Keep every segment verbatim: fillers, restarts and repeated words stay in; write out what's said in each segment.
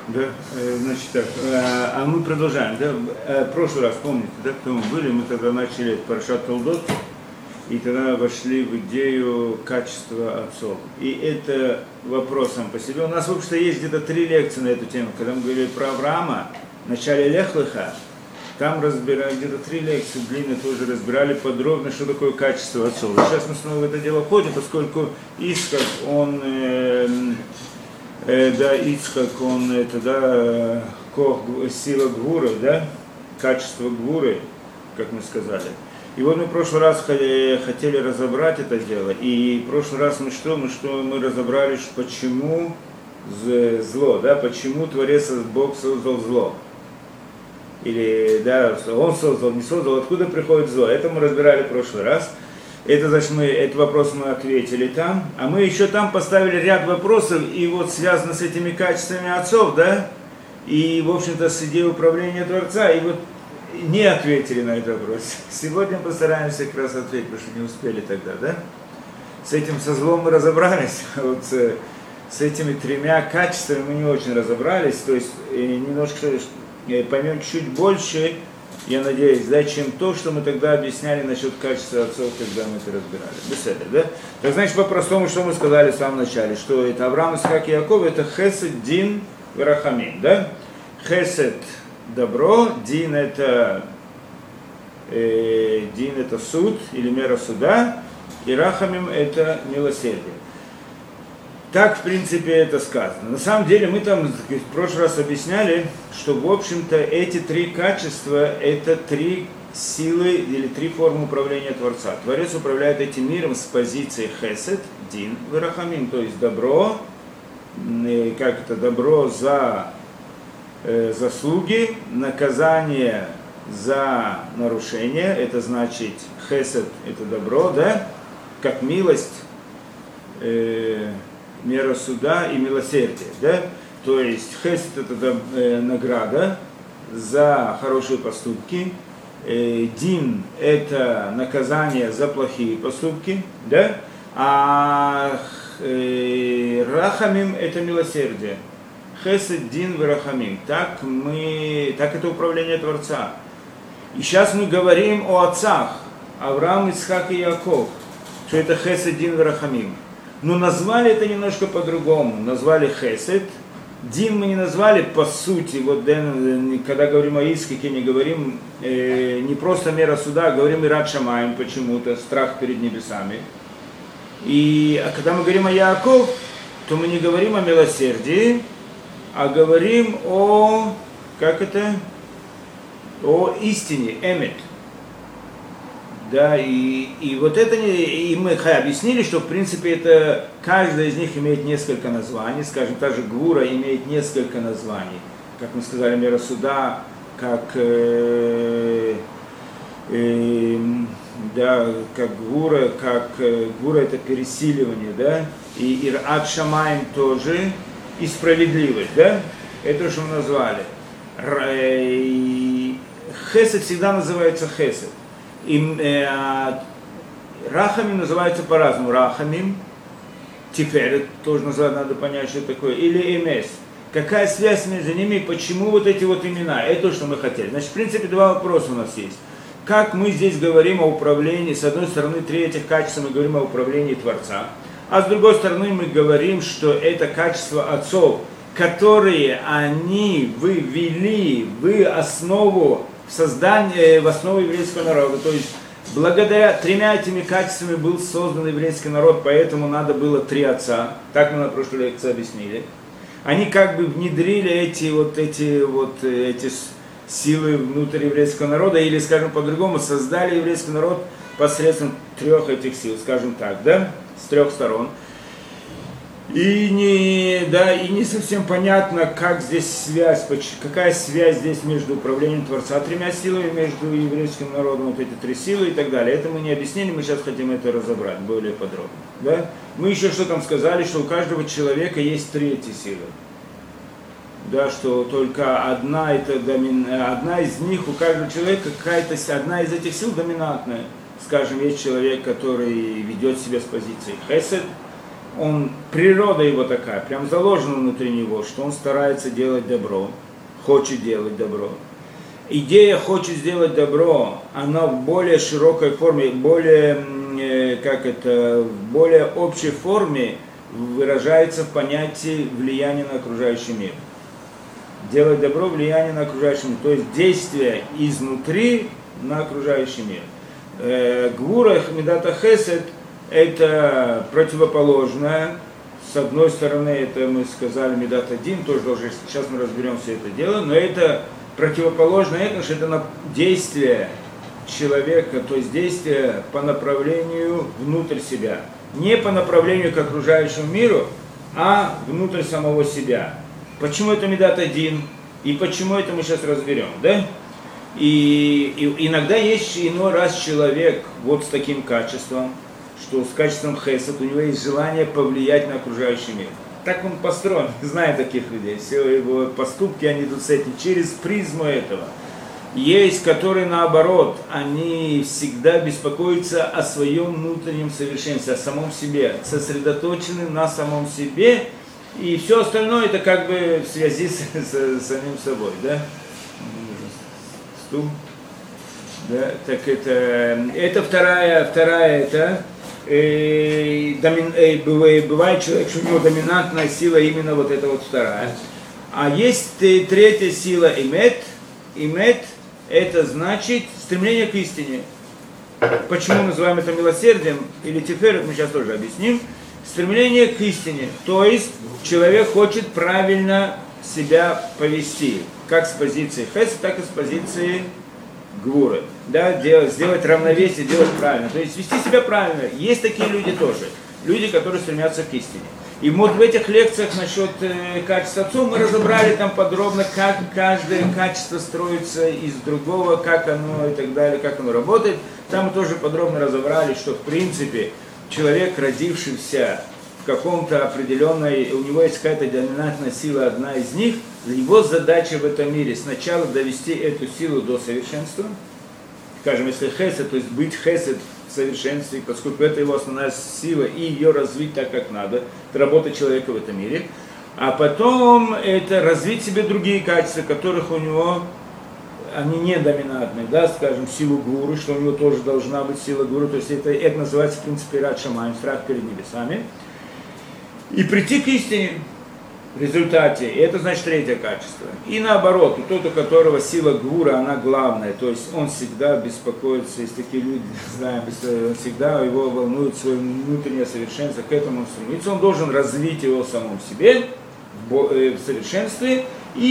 Да, значит так, а мы продолжаем, да, в прошлый раз, помните, да, кто мы были, мы тогда начали Парашат Толдот, и тогда вошли в идею качества отцов. И это вопрос сам по себе. У нас, в общем-то, есть где-то три лекции на эту тему. Когда мы говорили про Авраама, в начале Лех-Леха, там разбирали, где-то три лекции длинные тоже разбирали подробно, что такое качество отцов. И сейчас мы снова в это дело входим, поскольку Ицхак, он... Э, э, да, Ицхак, он, это, да, кох, сила гвуры, да, качество гвуры, как мы сказали. И вот мы в прошлый раз хотели разобрать это дело, и в прошлый раз мы что, мы что, мы разобрали, почему зло, да, почему Творец, Бог создал зло. Или, да, он создал, не создал, откуда приходит зло. Это мы разбирали в прошлый раз. Это, значит, мы, этот вопрос мы ответили там. А мы еще там поставили ряд вопросов, и вот связано с этими качествами отцов, да, и, в общем-то, с идеей управления Творца, и вот не ответили на этот вопрос. Сегодня постараемся как раз ответить, потому что не успели тогда, да. С этим, со злом мы разобрались, вот с, с этими тремя качествами мы не очень разобрались, то есть немножко поймем чуть больше, я надеюсь, да, чем то, что мы тогда объясняли насчет качества отцов, когда мы это разбирали. Беседа, да? Так значит, по-простому, что мы сказали в самом начале, что это Авраам, Ицхак и Яков, это Хесед, Дин, Рахамим, да? Хесед – добро, Дин – это э, Дин – это суд или мера суда, и Рахамим – это милосердие. Так, в принципе, это сказано. На самом деле, мы там в прошлый раз объясняли, что, в общем-то, эти три качества – это три силы или три формы управления Творца. Творец управляет этим миром с позиции хесед, дин, вирахамим, то есть добро, как это, добро за э, заслуги, наказание за нарушение, это значит хесед – это добро, да, как милость, э, мера суда и милосердие, да? То есть хесед это э, награда за хорошие поступки, э, дин это наказание за плохие поступки, да? А э, рахамим это милосердие. Хесед, дин, вирахамим. Так мы, так это управление Творца. И сейчас мы говорим о отцах Авраам, Ицхак и Яков, что это хесед, дин, вирахамим. Но назвали это немножко по-другому. Назвали хесед. Дин мы не назвали по сути. Вот когда говорим о Ицхаке, не говорим э, не просто мера суда, а говорим ират шамаим почему-то, страх перед небесами. И а когда мы говорим о Яаков, то мы не говорим о милосердии, а говорим о, как это, о истине, эмет. Да, и, и вот это, и мы объяснили, что в принципе это, каждая из них имеет несколько названий, скажем, та же гвура имеет несколько названий, как мы сказали, мера суда, как, э, э, да, как гвура, как э, гвура это пересиливание, да, и ират шамаим тоже, и справедливость, да, это то, что мы назвали. Хесед всегда называется хесед. И э, рахамим называется по-разному. Рахамим, теперь тоже называть, надо понять, что это такое. Или эмес. Какая связь между ними и почему вот эти вот имена? Это то, что мы хотели. Значит, в принципе, два вопроса у нас есть. Как мы здесь говорим о управлении, с одной стороны, три этих качества мы говорим о управлении Творца, а с другой стороны мы говорим, что это качество отцов, которые они вывели в основу создание в основе еврейского народа, то есть благодаря тремя этими качествами был создан еврейский народ, поэтому надо было три отца, так мы на прошлой лекции объяснили. Они как бы внедрили эти вот эти вот эти силы внутрь еврейского народа, или, скажем по-другому, создали еврейский народ посредством трех этих сил, скажем так, да, с трех сторон. И не, да, и не совсем понятно, как здесь связь, какая связь здесь между управлением Творца тремя силами, между еврейским народом, вот эти три силы и так далее. Это мы не объяснили, мы сейчас хотим это разобрать более подробно. Да? Мы еще что там сказали, что у каждого человека есть три эти силы. Да, что только одна, это домин... одна из них, у каждого человека какая-то одна из этих сил доминантная. Скажем, есть человек, который ведет себя с позиции хесед, он, природа его такая, прям заложена внутри него, что он старается делать добро, хочет делать добро. Идея «хочет сделать добро», она в более широкой форме, более, как это, в более общей форме выражается в понятии влияния на окружающий мир. Делать добро, влияние на окружающий мир, то есть действие изнутри на окружающий мир. Гвура Мидата Хесед – это противоположное. С одной стороны, это мы сказали Мидат один, тоже должен, сейчас мы разберем все это дело, но это противоположное этому, что это действие человека, то есть действие по направлению внутрь себя. Не по направлению к окружающему миру, а внутрь самого себя. Почему это Мидат один? И почему это мы сейчас разберем, да? И, и иногда есть иной раз человек вот с таким качеством, что с качеством хесед у него есть желание повлиять на окружающий мир. Так он построен, знаю таких людей, все его поступки, они идут с этим, через призму этого. Есть, которые наоборот, они всегда беспокоятся о своем внутреннем совершенстве, о самом себе, сосредоточены на самом себе, и все остальное это как бы в связи с, с, с самим собой, да? Стул. Да, так это, это вторая, вторая это, э, домин, э, бывает человек, что у него доминантная сила именно вот эта вот вторая. А есть третья сила имет, имет это значит стремление к истине. Почему называем это милосердием или тиферет, мы сейчас тоже объясним. Стремление к истине, то есть человек хочет правильно себя повести, как с позиции хесед, так и с позиции гвуры, да, делать, сделать равновесие, делать правильно, то есть вести себя правильно. Есть такие люди тоже, люди, которые стремятся к истине. И вот в этих лекциях насчет э, качества отцов мы разобрали там подробно, как каждое качество строится из другого, как оно и так далее, как оно работает. Там мы тоже подробно разобрали, что в принципе человек, родившийся в каком-то определенной, у него есть какая-то доминантная сила, одна из них, его задача в этом мире сначала довести эту силу до совершенства, скажем, если хесед, то есть быть хесед в совершенстве, поскольку это его основная сила, и ее развить так, как надо, это работа человека в этом мире, а потом это развить себе другие качества, которых у него, они не доминантные, да, скажем, силу гуру, что у него тоже должна быть сила гуру, то есть это, это называется в принципе рад шамаем, страх перед небесами, и прийти к истине в результате, и это значит третье качество. И наоборот, у тот, у которого сила гура, она главная, то есть он всегда беспокоится, есть такие люди, знаем, он всегда его волнует свое внутреннее совершенство, к этому он стремится, он должен развить его в самом себе, в совершенстве,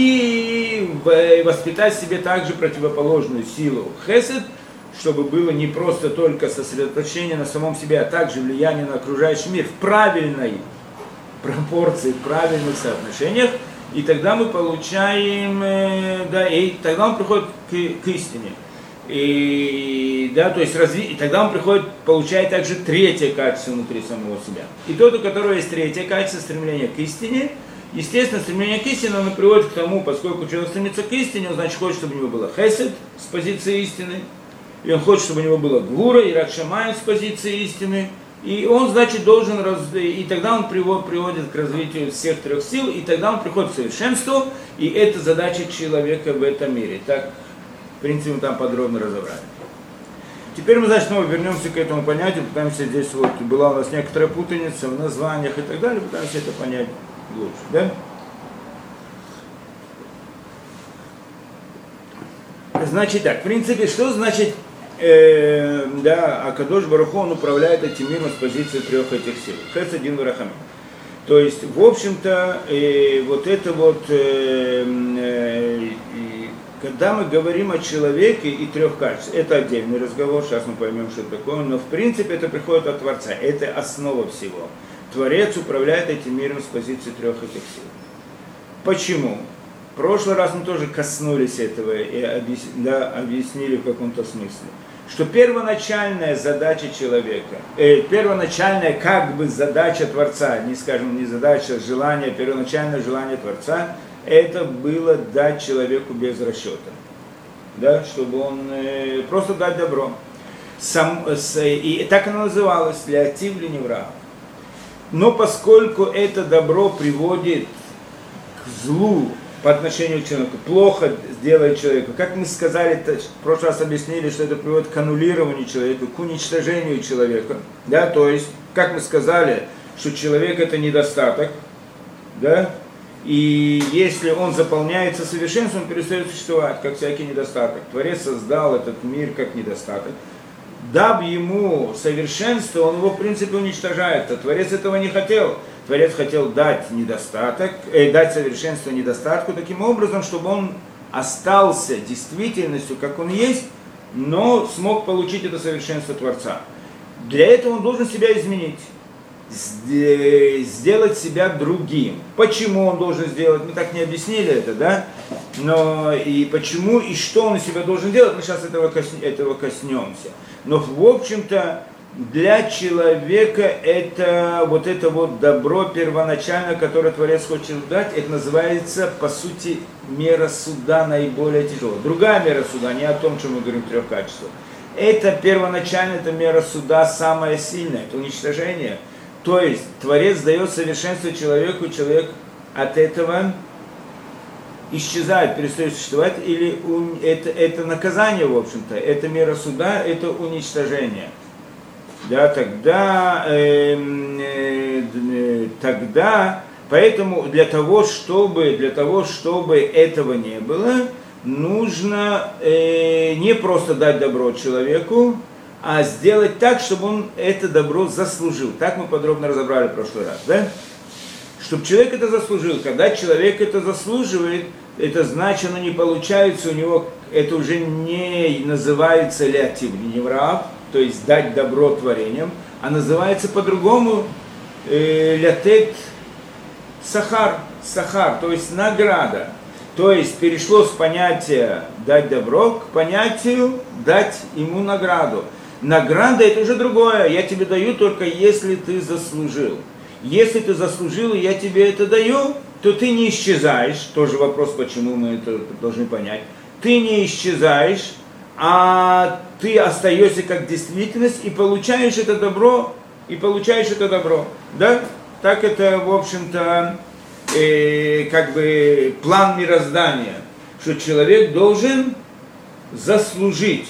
и воспитать в себе также противоположную силу хесед, чтобы было не просто только сосредоточение на самом себе, а также влияние на окружающий мир в правильной пропорции, в правильных соотношениях, и тогда мы получаем, да, и тогда он приходит к, к истине. И, да, то есть разви... и тогда он приходит, получает также третье качество внутри самого себя. И тот, у которого есть третье качество, стремление к истине, естественно, стремление к истине, оно приводит к тому, поскольку человек стремится к истине, он, значит, хочет, чтобы у него было хесед с позиции истины, и он хочет, чтобы у него было гвура и рад шамаем с позиции истины, и он, значит, должен, раз... и тогда он приводит к развитию всех трех сил, и тогда он приходит к совершенству, и это задача человека в этом мире. Так, в принципе, мы там подробно разобрали. Теперь мы, значит, снова вернемся к этому понятию, пытаемся здесь, вот, была у нас некоторая путаница в названиях и так далее, пытаемся это понять лучше, да? Значит так, в принципе, что значит, э, да, Акадош Барух Hu, он управляет этим миром с позиции трех этих сил. Хесед, один варахамим. То есть, в общем-то, э, вот это вот, э, э, когда мы говорим о человеке и трех качествах, это отдельный разговор, сейчас мы поймем, что это такое, но в принципе это приходит от Творца, это основа всего. Творец управляет этим миром с позиции трех этих сил. Почему? В прошлый раз мы тоже коснулись этого и объяснили, да, объяснили в каком-то смысле, что первоначальная задача человека, э, первоначальная как бы задача Творца, не скажем, не задача, а желание, первоначальное желание Творца, это было дать человеку без расчета, да, чтобы он э, просто дать добро. Сам, с, и так оно называлось, леатив ли невра. Но поскольку это добро приводит к злу по отношению к человеку, плохо сделает человеку, как мы сказали, в прошлый раз объяснили, что это приводит к аннулированию человека, к уничтожению человека, да, то есть, как мы сказали, что человек это недостаток, да, и если он заполняется совершенством, он перестает существовать, как всякий недостаток. Творец создал этот мир как недостаток. Дав ему совершенство, он его в принципе уничтожает. А Творец этого не хотел. Творец хотел дать недостаток, э, дать совершенство недостатку таким образом, чтобы он остался действительностью, как он есть, но смог получить это совершенство Творца. Для этого он должен себя изменить, сделать себя другим. Почему он должен сделать? Мы так не объяснили это, да? Но и почему, и что он из себя должен делать, мы сейчас этого, косне, этого коснемся. Но в общем-то для человека это вот это вот добро первоначально, которое Творец хочет дать, это называется по сути мера суда наиболее тяжелая. Другая мера суда, не о том, чем мы говорим в трех качествах. Это первоначально, это мера суда самая сильная, это уничтожение. То есть Творец дает совершенство человеку, и человек от этого исчезает, перестает существовать, или это, это наказание, в общем-то, это мера суда, это уничтожение. Да, тогда, э, э, тогда, поэтому для того, чтобы, для того, чтобы этого не было, нужно э, не просто дать добро человеку, а сделать так, чтобы он это добро заслужил. Так мы подробно разобрали в прошлый раз, да? Чтобы человек это заслужил. Когда человек это заслуживает, это значит, оно не получается у него, это уже не называется леатив, не мрав, то есть дать добро творениям, а называется по-другому э, лятет сахар, сахар, то есть награда. То есть перешло с понятия дать добро к понятию дать ему награду. Награда это уже другое, я тебе даю только если ты заслужил. Если ты заслужил, и я тебе это даю, то ты не исчезаешь. Тоже вопрос, почему мы это должны понять. Ты не исчезаешь, а ты остаешься как действительность и получаешь это добро, и получаешь это добро. Да? Так это, в общем-то, э, как бы план мироздания, что человек должен заслужить.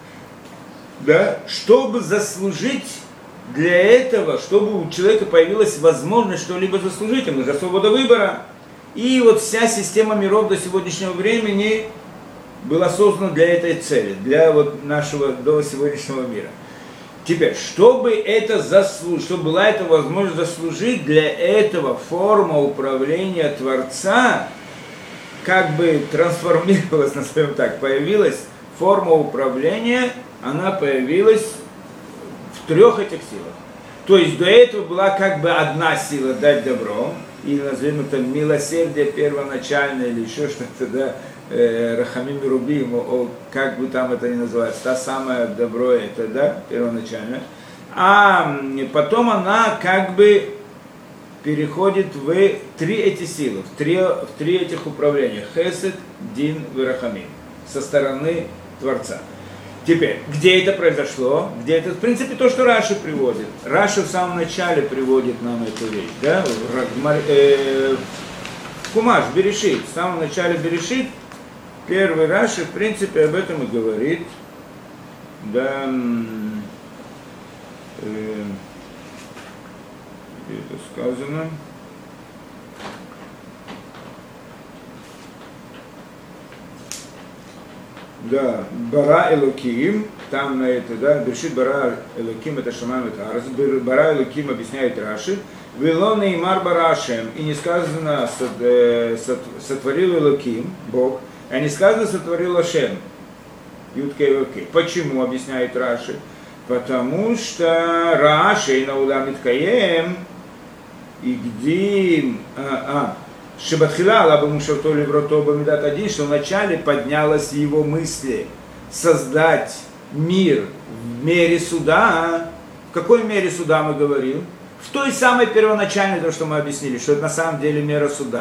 Да? Чтобы заслужить, для этого, чтобы у человека появилась возможность что-либо заслужить, ему же свобода выбора. И вот вся система миров до сегодняшнего времени была создана для этой цели, для вот нашего до сегодняшнего мира. Теперь, чтобы это заслужить, чтобы была эта возможность заслужить, для этого форма управления Творца как бы трансформировалась, назовем так, появилась форма управления, она появилась в трех этих силах. То есть до этого была как бы одна сила дать добро, или назовем это милосердие первоначальное, или еще что-то, да, Рахамим и Рубим, о, как бы там это ни называется, та самая добро это, да, первоначально. А потом она как бы переходит в три эти силы, в три, в три этих управления. Хесед, Дин и Рахамим. Со стороны Творца. Теперь, где это произошло? Где это, в принципе, то, что Раши приводит. Раши в самом начале приводит нам эту вещь, да? В, э, в Хумаш, Берешит, в самом начале Берешит, первый Раши, в принципе, об этом и говорит. Да, э, где это сказано? Да, Бара Элоким, там на это, да, Берешит Бара Элоким, это Шамаем, это Арас, Бара Элоким объясняет Раши, Вилон и Мар Барашем, и не сказано сотворил Элоким, Бог, а не сказано сотворил Ашем, Юткей Элоким. Почему, объясняет Раши? Потому что Раши на Улам Иткаем, и где, а, а Шебатхила, Аллаба Мушавто Леврото Бамидат один, что вначале поднялась его мысли создать мир в мере суда. В какой мере суда мы говорим? В той самой первоначальной, то, что мы объяснили, что это на самом деле мера суда.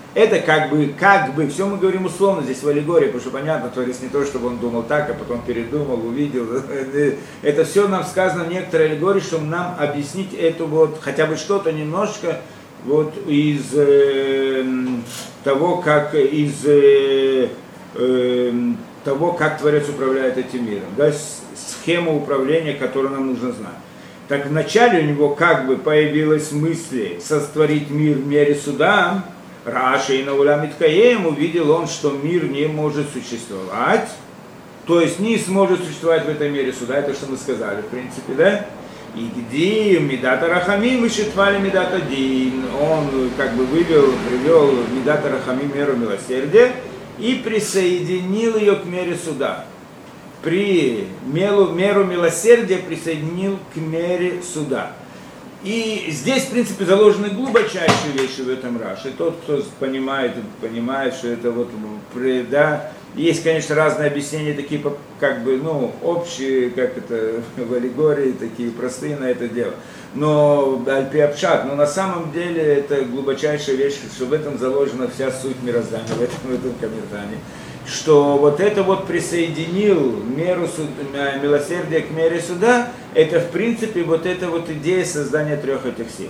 Это как бы, как бы, все мы говорим условно здесь в аллегории, потому что понятно, Творец не то, чтобы он думал так, а потом передумал, увидел. Это все нам сказано в некоторой аллегории, чтобы нам объяснить это вот, хотя бы что-то немножко вот из э, того, как, из э, э, того, как Творец управляет этим миром, да, схему управления, которую нам нужно знать. Так вначале у него как бы появилась мысль сотворить мир в мире суда, Раши и Наулям Миткаем, увидел он, что мир не может существовать, то есть не сможет существовать в этом мире суда, это что мы сказали, в принципе, да? И где Мидата Рахамим и Шитвали Мидата Дин, он как бы вывел, привел Мидата Рахамим, меру милосердия, и присоединил ее к мере суда. При меру, меру милосердия присоединил к мере суда. И здесь, в принципе, заложены глубочайшие вещи в этом Раши. Тот, кто понимает, понимает, что это вот, да, есть, конечно, разные объяснения, такие, как бы, ну, общие, как это, в аллегории, такие простые на это дело. Но, альпи-апшат, но на самом деле это глубочайшая вещь, что в этом заложена вся суть мироздания, в этом, в этом комментарии. Что вот это вот присоединил меру суд, милосердия к мере суда, это в принципе вот эта вот идея создания трех этих сил.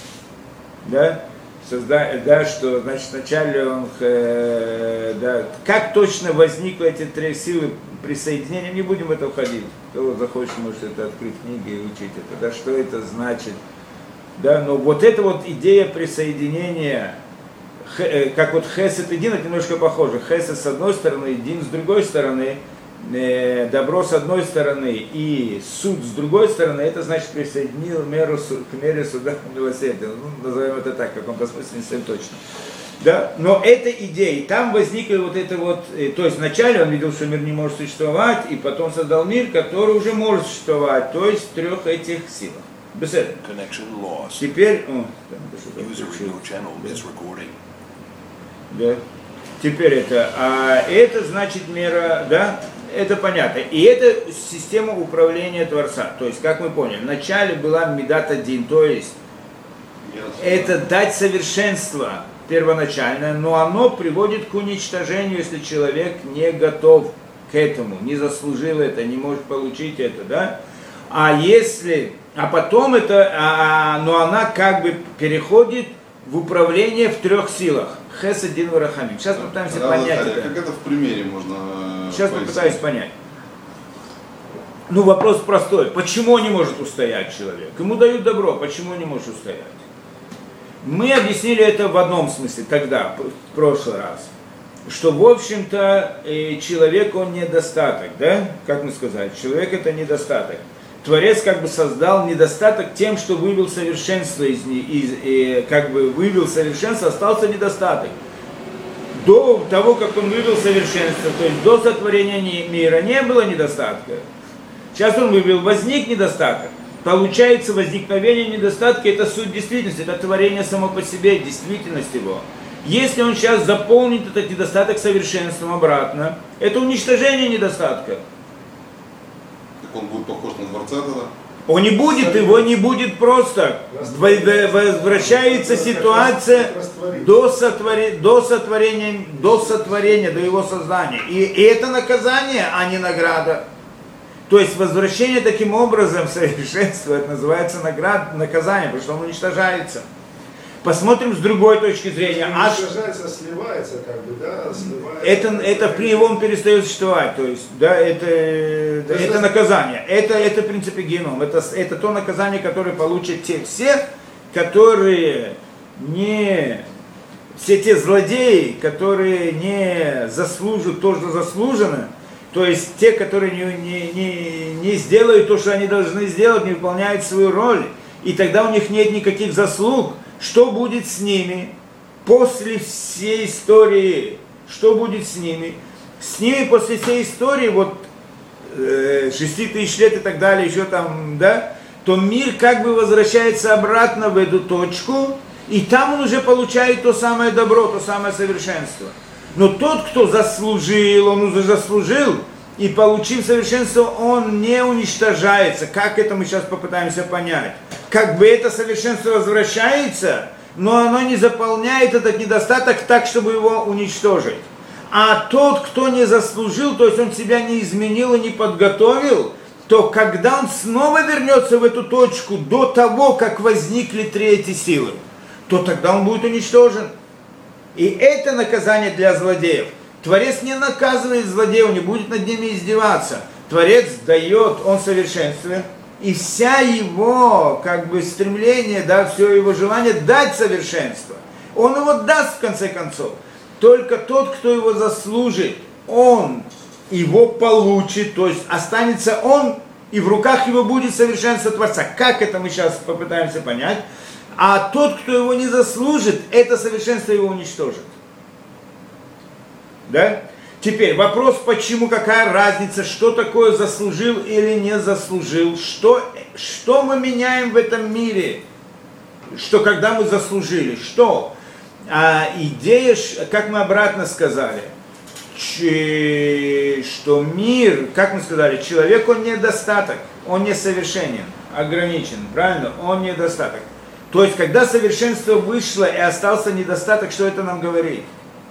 Да? Созда... да, что значит вначале он, э, да, как точно возникли эти три силы присоединения, не будем в это входить. Кто захочет, может это открыть книги и учить это, да, что это значит. Да, но вот эта вот идея присоединения, как вот хесед и дин, это немножко похоже. Хесед с одной стороны, дин с другой стороны, добро с одной стороны и суд с другой стороны, это значит присоединил меру к мере суда милосердия. Ну, назовем это так, в каком-то смысле не совсем точно. Да? Но эта идея, там возникла вот это вот, то есть вначале он видел, что мир не может существовать, и потом создал мир, который уже может существовать, то есть в трех этих силах. Без этого. Теперь... О, там, да. Теперь это, а это значит мера, да, это понятно. И это система управления Творца. То есть, как мы поняли, вначале была Мидат один, то есть это дать совершенство первоначальное, но оно приводит к уничтожению, если человек не готов к этому, не заслужил это, не может получить это, да. А если, а потом это, а, но она как бы переходит в управление в трех силах. Хесед, Дин, Рахамим. Сейчас мы пытаемся да, понять да, это. Как это в примере можно... Сейчас пояснить. Попытаюсь понять. Ну, вопрос простой. Почему он не может устоять человек? Ему дают добро, почему он не может устоять? Мы объяснили это в одном смысле тогда, в прошлый раз. Что, в общем-то, человек, он недостаток, да? Как мы сказали, человек это недостаток. Творец как бы создал недостаток тем, что вывел совершенство из, из и, как бы вывел совершенство, остался недостаток. До того, как он вывел совершенство, то есть до сотворения мира не было недостатка. Сейчас он вывел, возник недостаток. Получается, возникновение недостатка, это суть действительности, это творение само по себе, действительность его. Если он сейчас заполнит этот недостаток совершенством обратно, это уничтожение недостатка. Он будет похож на Творца тогда? Он не будет, его не будет просто. Возвращается ситуация до сотворения, до сотворения, до сотворения, до его создания. И это наказание, а не награда. То есть возвращение таким образом в совершенство, это называется награда, наказание, потому что он уничтожается. Посмотрим с другой точки зрения. Аж... Уничтожается, сливается, как бы, да, сливается. Это, это при его он перестает существовать, то есть, да, это, это, это наказание. Это, это, в принципе, геном. Это, это то наказание, которое получат те все, которые не... Все те злодеи, которые не заслужат то, что заслужено, то есть те, которые не, не, не, не сделают то, что они должны сделать, не выполняют свою роль, и тогда у них нет никаких заслуг. Что будет с ними после всей истории? Что будет с ними? С ними после всей истории, вот э, шести тысяч лет и так далее, еще там, да, то мир как бы возвращается обратно в эту точку, и там он уже получает то самое добро, то самое совершенство. Но тот, кто заслужил, он уже заслужил, и получив совершенство, он не уничтожается. Как это мы сейчас попытаемся понять? Как бы это совершенство возвращается, но оно не заполняет этот недостаток так, чтобы его уничтожить. А тот, кто не заслужил, то есть он себя не изменил и не подготовил, то когда он снова вернется в эту точку до того, как возникли три эти силы, то тогда он будет уничтожен. И это наказание для злодеев. Творец не наказывает злодеев, не будет над ними издеваться. Творец дает, он совершенствует, и вся его как бы стремление, да, все его желание дать совершенство. Он его даст в конце концов. Только тот, кто его заслужит, он его получит, то есть останется он, и в руках его будет совершенство Творца. Как это мы сейчас попытаемся понять. А тот, кто его не заслужит, это совершенство его уничтожит. Да? Теперь вопрос, почему, какая разница, что такое заслужил или не заслужил, что, что мы меняем в этом мире, что когда мы заслужили, что? А идея, как мы обратно сказали, что мир, как мы сказали, человек, он недостаток, он несовершенен, ограничен, правильно? Он недостаток. То есть, когда совершенство вышло и остался недостаток, что это нам говорит?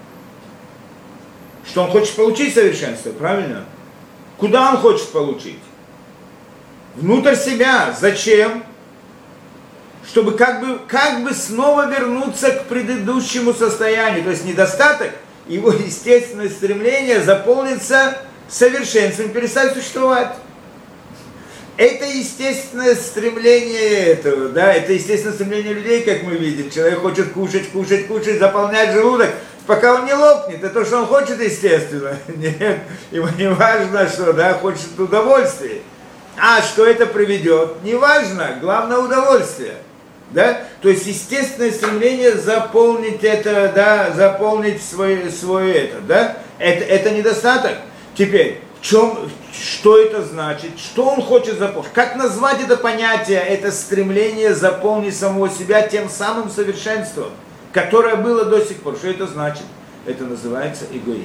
Что он хочет получить совершенство, правильно? Куда он хочет получить? Внутрь себя. Зачем? Чтобы как бы, как бы снова вернуться к предыдущему состоянию. То есть недостаток, его естественное стремление заполниться совершенством, перестать существовать. Это естественное стремление этого, да, это естественное стремление людей, как мы видим. Человек хочет кушать, кушать, кушать, заполнять желудок, пока он не лопнет. Это то, что он хочет, естественно. Нет, ему не важно, что, да, хочет удовольствия. А что это приведет, не важно, главное удовольствие. Да? То есть естественное стремление заполнить это, да, заполнить свой, свой это, да? Это, это недостаток. Теперь, в чем, что это значит, что он хочет заполнить, как назвать это понятие, это стремление заполнить самого себя тем самым совершенством, которое было до сих пор. Что это значит? Это называется эгоизм.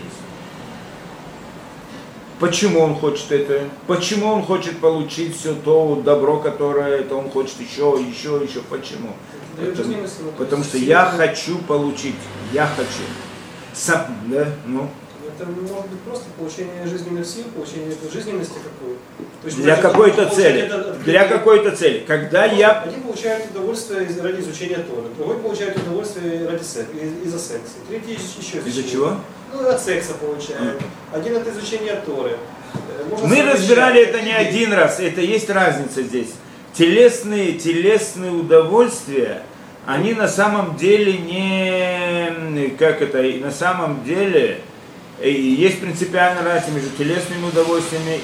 Почему он хочет это? Почему он хочет получить все то добро, которое это он хочет еще, еще, еще? Почему? Потому, потому что я хочу получить, я хочу. Сам, да, ну. Это может быть просто получение жизненных сил, получение жизненности какой-то. То есть, для какой-то цели. Это, для какой-то цели. Когда один я... Один получает удовольствие ради изучения Торы, другой получает удовольствие ради секса, из-за секса, третий еще из-за Из-за чего? Ну, от секса получает. Один от изучения Торы. Можно Мы разбирали это не людей. один раз, это есть разница здесь. Телесные, телесные удовольствия, они на самом деле не... Как это? На самом деле... И есть принципиальная разница между телесными удовольствиями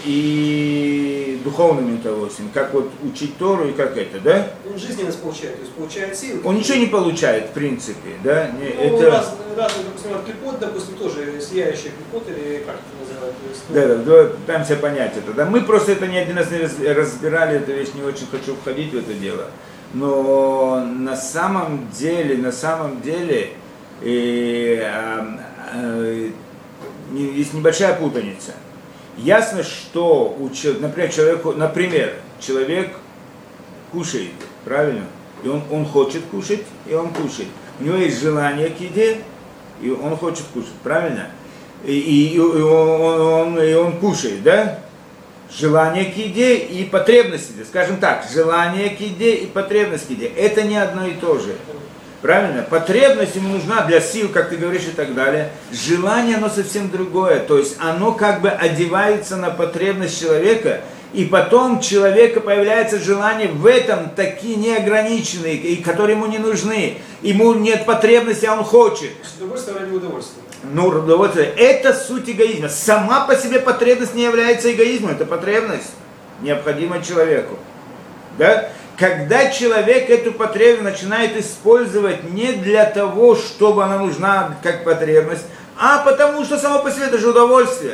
и духовными удовольствиями. Как вот учить Тору и как это, да? Он жизненность получает, то есть получает силы. Он ничего не получает, в принципе, да? Не, ну, это... раз, разные, допустим, клипот, допустим, тоже сияющий клипот, или как это называют? То есть, ну... Да, да, давай пытаемся понять это. Да? Мы просто это не один раз не разбирали, эту вещь, не очень хочу входить в это дело. Но на самом деле, на самом деле, э, э, есть небольшая путаница. Ясно, что, у, например, человеку, например, человек кушает, правильно? И он, он хочет кушать, и он кушает. У него есть желание к еде, и он хочет кушать, правильно? И, и, и, он, он, и он кушает, да? Желание к еде и потребность к еде. Скажем так, желание к еде и потребность к еде. Это не одно и то же. Правильно? Потребность ему нужна для сил, как ты говоришь, и так далее. Желание, оно совсем другое. То есть оно как бы одевается на потребность человека, и потом у человека появляется желание в этом такие неограниченные, и которые ему не нужны. Ему нет потребности, а он хочет. Удовольствие ради удовольствия. Ну, удовольствие. Это суть эгоизма. Сама по себе потребность не является эгоизмом. Это потребность, необходимая человеку. Да? Когда человек эту потребность начинает использовать не для того, чтобы она нужна как потребность, а потому что само по себе это же удовольствие.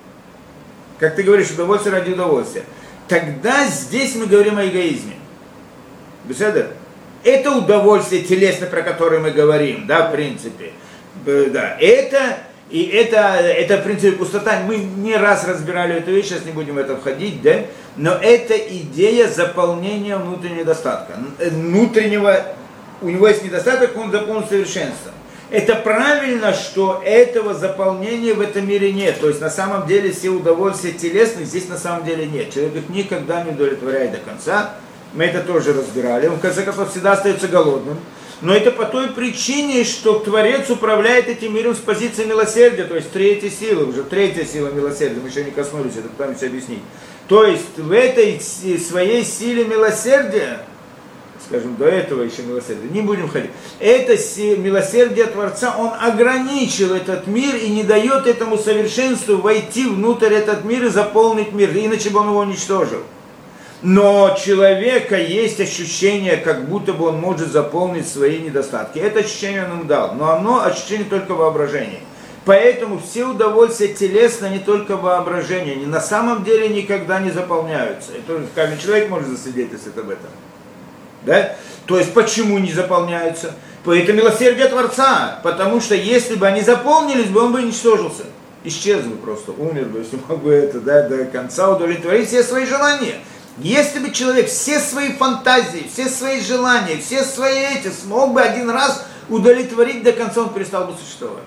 Как ты говоришь, удовольствие ради удовольствия. Тогда здесь мы говорим о эгоизме. Беседа? Это удовольствие телесное, про которое мы говорим, да, в принципе. Да, это, и это, это, в принципе, пустота. Мы не раз разбирали эту вещь, сейчас не будем в это входить, да? Но это идея заполнения внутреннего недостатка, внутреннего у него есть недостаток, он заполнен совершенством. Это правильно, что этого заполнения в этом мире нет. То есть на самом деле все удовольствия телесных здесь на самом деле нет. Человек их никогда не удовлетворяет до конца. Мы это тоже разбирали. Он в конце концов всегда остается голодным. Но это по той причине, что Творец управляет этим миром с позиции милосердия, то есть третьей силы, уже третья сила милосердия, мы еще не коснулись, это пытаемся объяснить. То есть в этой своей силе милосердия, скажем, до этого еще милосердия, не будем ходить, это милосердие Творца, он ограничил этот мир и не дает этому совершенству войти внутрь этот мир и заполнить мир, иначе бы он его уничтожил. Но у человека есть ощущение, как будто бы он может заполнить свои недостатки. Это ощущение он ему дал, но оно ощущение только воображения. Поэтому все удовольствия телесные, не только воображение, они на самом деле никогда не заполняются. Это каждый человек может засвидетельствовать об этом. Да? То есть почему не заполняются? Это милосердие Творца, потому что если бы они заполнились, бы он бы уничтожился. Исчез бы просто, умер бы, если мог бы это, да, до конца удовлетворить все свои желания. Если бы человек все свои фантазии, все свои желания, все свои эти смог бы один раз удовлетворить до конца, он перестал бы существовать.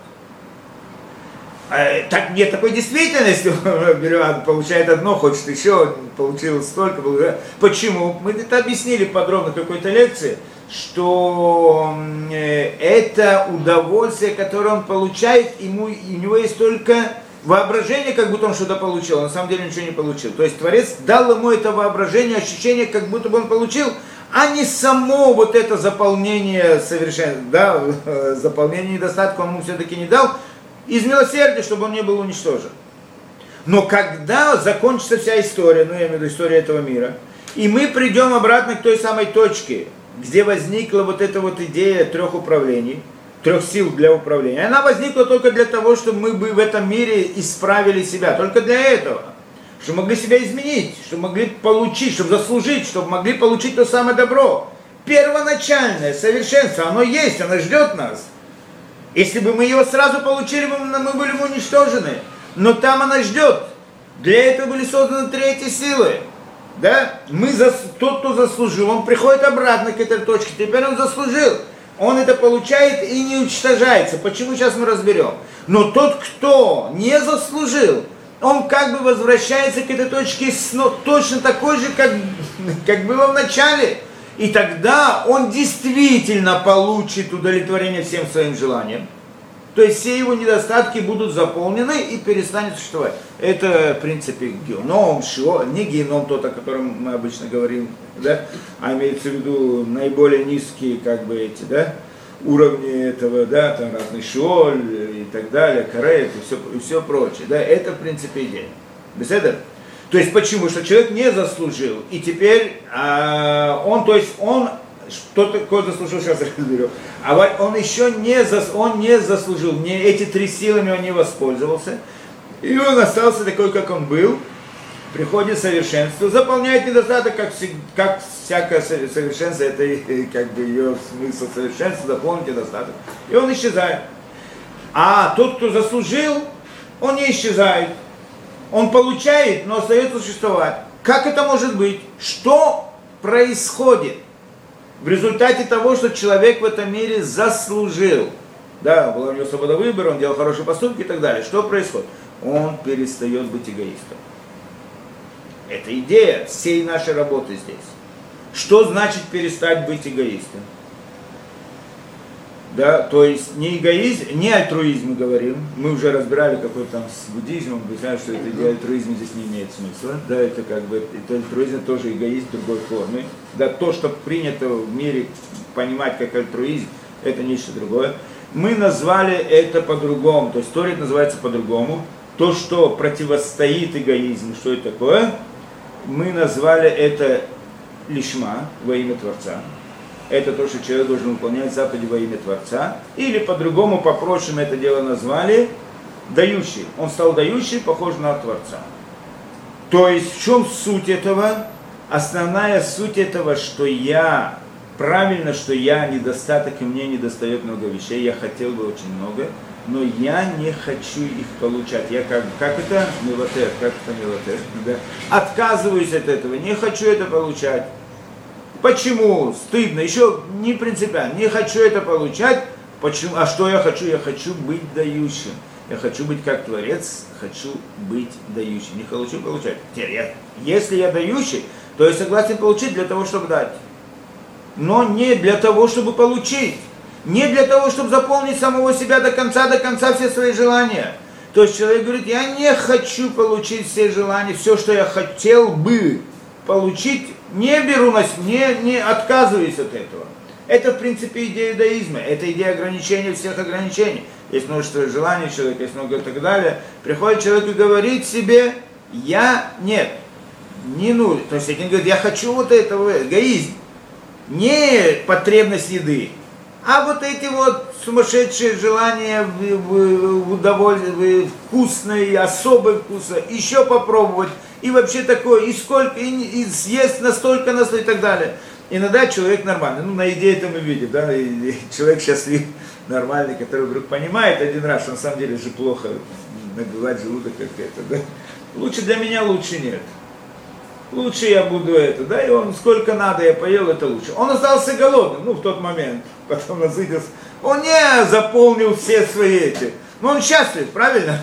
А, так нет такой действительности, он получает одно, хочет еще, получил столько. Почему? Мы это объяснили подробно в какой-то лекции, что это удовольствие, которое он получает, ему, у него есть только воображение, как будто он что-то получил, а на самом деле ничего не получил. То есть Творец дал ему это воображение, ощущение, как будто бы он получил, а не само вот это заполнение совершенно, да, заполнение недостатка он ему все-таки не дал, из милосердия, чтобы он не был уничтожен. Но когда закончится вся история, ну я имею в виду история этого мира, и мы придем обратно к той самой точке, где возникла вот эта вот идея трех управлений, трех сил для управления. Она возникла только для того, чтобы мы бы в этом мире исправили себя. Только для этого. Чтобы могли себя изменить, чтобы могли получить, чтобы заслужить, чтобы могли получить то самое добро. Первоначальное совершенство, оно есть, оно ждет нас. Если бы мы его сразу получили, мы были бы уничтожены. Но там она ждет. Для этого были созданы третьи силы. Да? Мы зас... Тот, кто заслужил, он приходит обратно к этой точке. Теперь он заслужил. Он это получает и не уничтожается. Почему, сейчас мы разберем. Но тот, кто не заслужил, он как бы возвращается к этой точке точно такой же, как, как было в начале. И тогда он действительно получит удовлетворение всем своим желаниям. То есть все его недостатки будут заполнены и перестанет существовать. Это, в принципе, геном, шо, не геном тот, о котором мы обычно говорим, да, а имеется в виду наиболее низкие, как бы, эти, да, уровни этого, да, там разный шиоль и так далее, карет и все, и все прочее, да, это, в принципе, идея. Беседа? То есть почему? Что человек не заслужил, и теперь а, он, то есть он, что такое заслужил, сейчас разберем, а он еще не, зас, он не заслужил, не, эти три силами он не воспользовался, и он остался такой, как он был, приходит совершенство, заполняет недостаток, как, как всякое совершенство, это как бы ее смысл совершенства, заполнить недостаток, и он исчезает. А тот, кто заслужил, он не исчезает. Он получает, но остается существовать. Как это может быть? Что происходит в результате того, что человек в этом мире заслужил? Да, была у него свобода выбора, он делал хорошие поступки и так далее. Что происходит? Он перестает быть эгоистом. Это идея всей нашей работы здесь. Что значит перестать быть эгоистом? Да, то есть не эгоизм, не альтруизм мы говорим, мы уже разбирали какой там с буддизмом, вы знаете, что эта идея альтруизма здесь не имеет смысла, да, это как бы, это альтруизм тоже эгоизм другой формы, да, то, что принято в мире понимать как альтруизм, это нечто другое. Мы назвали это по-другому, то есть Торит называется по-другому, то, что противостоит эгоизму, что это такое, мы назвали это лишма, во имя Творца. Это то, что человек должен выполнять заповеди во имя Творца. Или по-другому, попроще мы это дело назвали дающий. Он стал дающий, похож на Творца. То есть в чем суть этого? Основная суть этого, что я, правильно, что я недостаток, и мне недостает много вещей. Я хотел бы очень много, но я не хочу их получать. Я как, как это? Милотер, как это милотер? Да? Отказываюсь от этого, не хочу это получать. Почему? Стыдно, еще не принципиально, не хочу это получать. Почему? А что я хочу? Я хочу быть дающим. Я хочу быть как Творец, хочу быть дающим. Не хочу получать. Теперь, если я дающий, то я согласен получить для того, чтобы дать. Но не для того, чтобы получить. Не для того, чтобы заполнить самого себя до конца, до конца все свои желания. То есть человек говорит, я не хочу получить все желания, все, что я хотел бы получить, не беру на себя, не, не отказываюсь от этого. Это, в принципе, идея иудаизма, это идея ограничения всех ограничений. Есть множество желаний человека, есть много и так далее. Приходит человек и говорит себе, я нет, не ну, то есть один говорит, я хочу вот этого, эгоизм, не потребность еды, а вот эти вот сумасшедшие желания в, в, в удовольствие, вкусные, особые вкусы, еще попробовать, и вообще такое, и сколько, и, и съесть настолько, настолько и так далее. Иногда человек нормальный, ну на еде это мы видим, да, и, и человек счастлив, нормальный, который вдруг понимает один раз, что на самом деле же плохо набивать желудок как это, да. Лучше для меня, лучше нет. Лучше я буду это, да, и он сколько надо, я поел, это лучше. Он остался голодным, ну, в тот момент, потом насытился. Он не заполнил все свои эти, но он счастлив, правильно?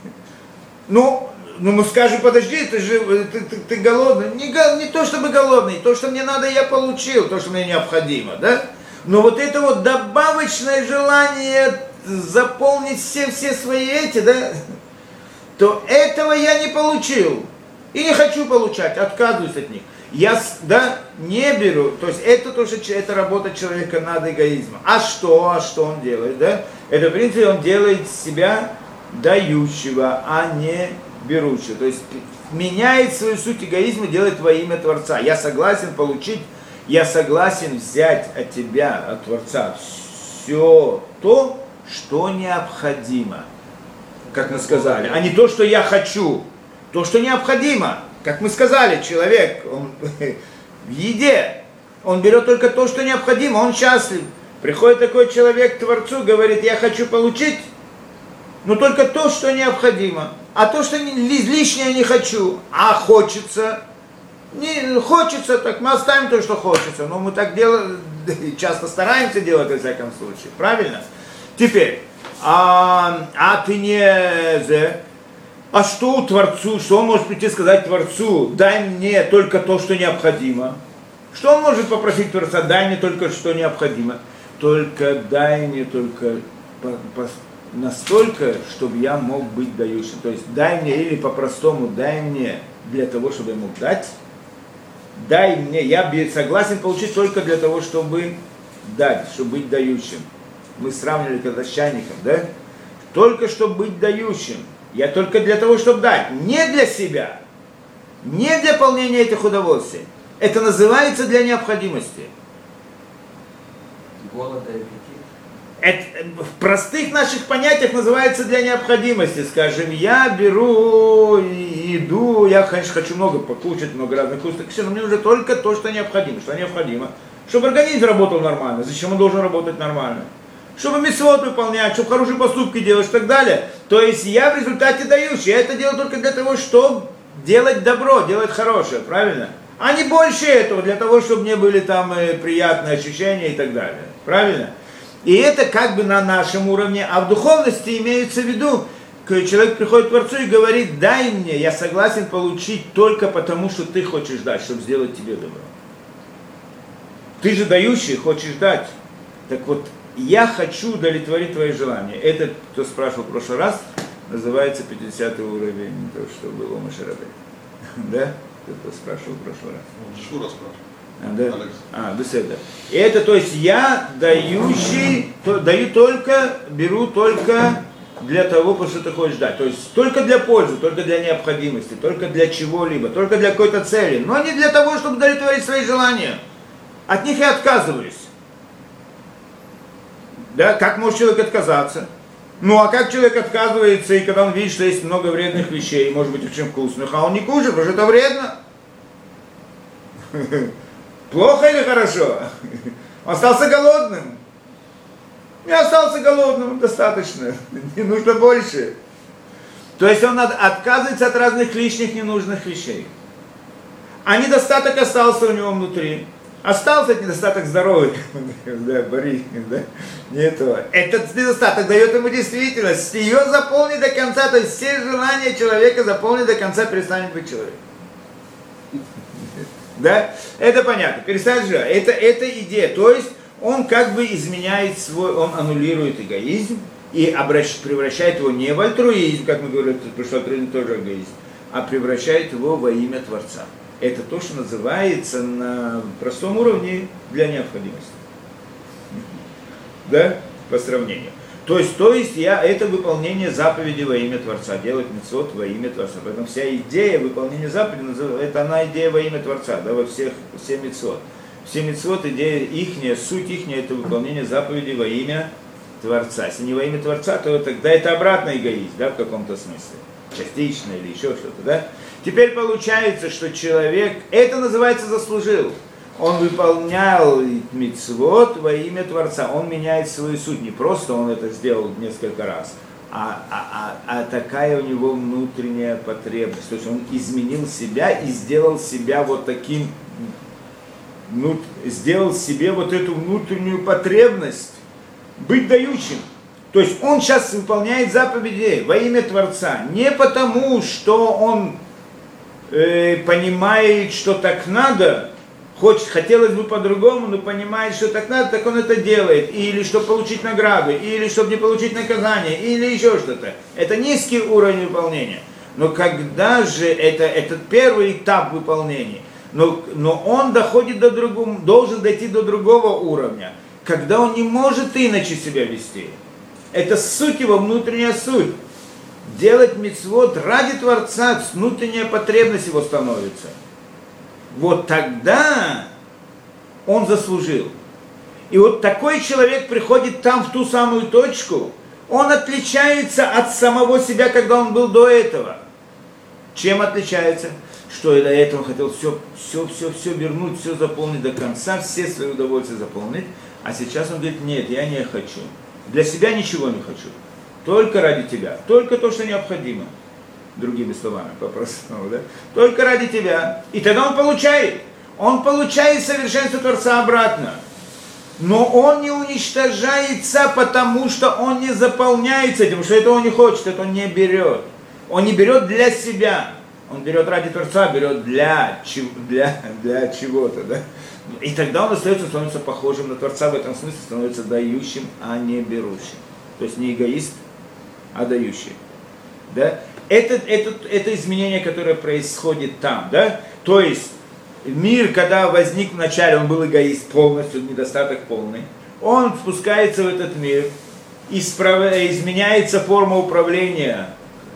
Ну, ну мы скажем, подожди, ты же, ты, ты, ты голодный. Не, не то, чтобы голодный, то, что мне надо, я получил, то, что мне необходимо, да? Но вот это вот добавочное желание заполнить все, все свои эти, да, то этого я не получил. И не хочу получать, отказываюсь от них. Я, да, не беру, то есть это тоже это работа человека над эгоизмом. А что, а что он делает, да? Это, в принципе, он делает себя дающего, а не берущего. То есть меняет свою суть эгоизма, делает во имя Творца. Я согласен получить, я согласен взять от тебя, от Творца, все то, что необходимо, как мы сказали, а не то, что я хочу. То, что необходимо, как мы сказали, человек, он в еде, он берет только то, что необходимо, он счастлив. Приходит такой человек к Творцу, говорит, я хочу получить, но только то, что необходимо. А то, что лишнее не хочу, а хочется, не хочется, так мы оставим то, что хочется. Но мы так делаем, часто стараемся делать, во всяком случае, правильно? Теперь, а, а ты не... А что у Творцу, что он может прийти и сказать Творцу, дай мне только то, что необходимо? Что он может попросить Творца, дай мне только что необходимо? Только дай мне только по, по, настолько, чтобы я мог быть дающим. То есть дай мне, или по-простому, дай мне для того, чтобы я мог дать. Дай мне, я согласен получить только для того, чтобы дать, чтобы быть дающим. Мы сравнивали когда с чайником, да? Только чтобы быть дающим. Я только для того, чтобы дать, не для себя, не для выполнения этих удовольствий. Это называется для необходимости. Голод и аппетит. Это в простых наших понятиях называется для необходимости. Скажем, я беру еду, я, конечно, хочу много покушать, много разных вкусных вещей, но мне нужно только то, что необходимо. Что необходимо? Чтобы организм работал нормально. Зачем он должен работать нормально? Чтобы мицвот выполнять, чтобы хорошие поступки делать и так далее. То есть я в результате дающий. Я это делаю только для того, чтобы делать добро, делать хорошее, правильно? А не больше этого, для того, чтобы мне были там приятные ощущения и так далее. Правильно? И это как бы на нашем уровне. А в духовности имеется в виду, когда человек приходит к Творцу и говорит, дай мне, я согласен получить только потому, что ты хочешь дать, чтобы сделать тебе добро. Ты же дающий, хочешь дать. Так вот, я хочу удовлетворить твои желания. Это, кто спрашивал в прошлый раз, называется пятидесятый уровень, то, что было у Моше Рабейну. Да? Кто спрашивал в прошлый раз? Шура спрашивал. А, да? А, беседа. И это, то есть, я дающий, то, даю только, беру только для того, что ты хочешь дать. То есть, только для пользы, только для необходимости, только для чего-либо, только для какой-то цели. Но не для того, чтобы удовлетворить свои желания. От них я отказываюсь. Да, как может человек отказаться? Ну, а как человек отказывается, и когда он видит, что есть много вредных вещей, может быть, очень вкусных, а он не кушает, потому что это вредно? Плохо или хорошо? Он остался голодным. Не остался голодным, достаточно. Не нужно больше. То есть он отказывается от разных лишних ненужных вещей. А недостаток остался у него внутри. Остался недостаток здоровья, да, Бори, да, не то. Этот недостаток дает ему действительность, ее заполнить до конца, то есть все желания человека заполнить до конца, перестанет быть человеком. Да, это понятно, перестанет жить, это, это идея, то есть он как бы изменяет свой, он аннулирует эгоизм и обращ, превращает его не в альтруизм, как мы говорим, потому что альтруизм тоже эгоизм, а превращает его во имя Творца. Это то, что называется на простом уровне для необходимости. Да? По сравнению. То есть, то есть я, это выполнение заповеди во имя Творца. Делать мицвот во имя Творца. Поэтому вся идея выполнения заповеди, это она идея во имя Творца. Да, во всех, все мицвот. Все мицвот, идея ихняя, суть ихняя, это выполнение заповеди во имя Творца. Если не во имя Творца, то тогда это обратный эгоизм, да, в каком-то смысле. Частично или еще что-то, да? Теперь получается, что человек, это называется заслужил. Он выполнял мицвот во имя Творца. Он меняет свою суть. Не просто он это сделал несколько раз, а, а, а, а такая у него внутренняя потребность. То есть он изменил себя и сделал себя вот таким, ну, сделал себе вот эту внутреннюю потребность быть дающим. То есть он сейчас выполняет заповеди во имя Творца. Не потому, что он э, понимает, что так надо, хочет, хотелось бы по-другому, но понимает, что так надо, так он это делает. Или чтобы получить награду, или чтобы не получить наказание, или еще что-то. Это низкий уровень выполнения. Но когда же это, это первый этап выполнения, но, но он доходит до другого, должен дойти до другого уровня, когда он не может иначе себя вести. Это суть его, внутренняя суть. Делать мицвот ради Творца, внутренняя потребность его становится. Вот тогда он заслужил. И вот такой человек приходит там в ту самую точку, он отличается от самого себя, когда он был до этого. Чем отличается? Что до этого он хотел все, все, все, все вернуть, все заполнить до конца, все свои удовольствия заполнить, а сейчас он говорит, нет, я не хочу. Для себя ничего не хочу. Только ради тебя. Только то, что необходимо. Другими словами, по-простому, да? Только ради тебя. И тогда он получает. Он получает совершенство Творца обратно. Но он не уничтожается, потому что он не заполняется этим, потому что это он не хочет, это он не берет. Он не берет для себя. Он берет ради Творца, берет для, для, для чего-то, да? И тогда он остается, становится похожим на Творца, в этом смысле становится дающим, а не берущим. То есть не эгоист, а дающий. Да? Это, это, это изменение, которое происходит там. Да? То есть мир, когда возник вначале, он был эгоист полностью, недостаток полный. Он спускается в этот мир, исправ... изменяется форма управления.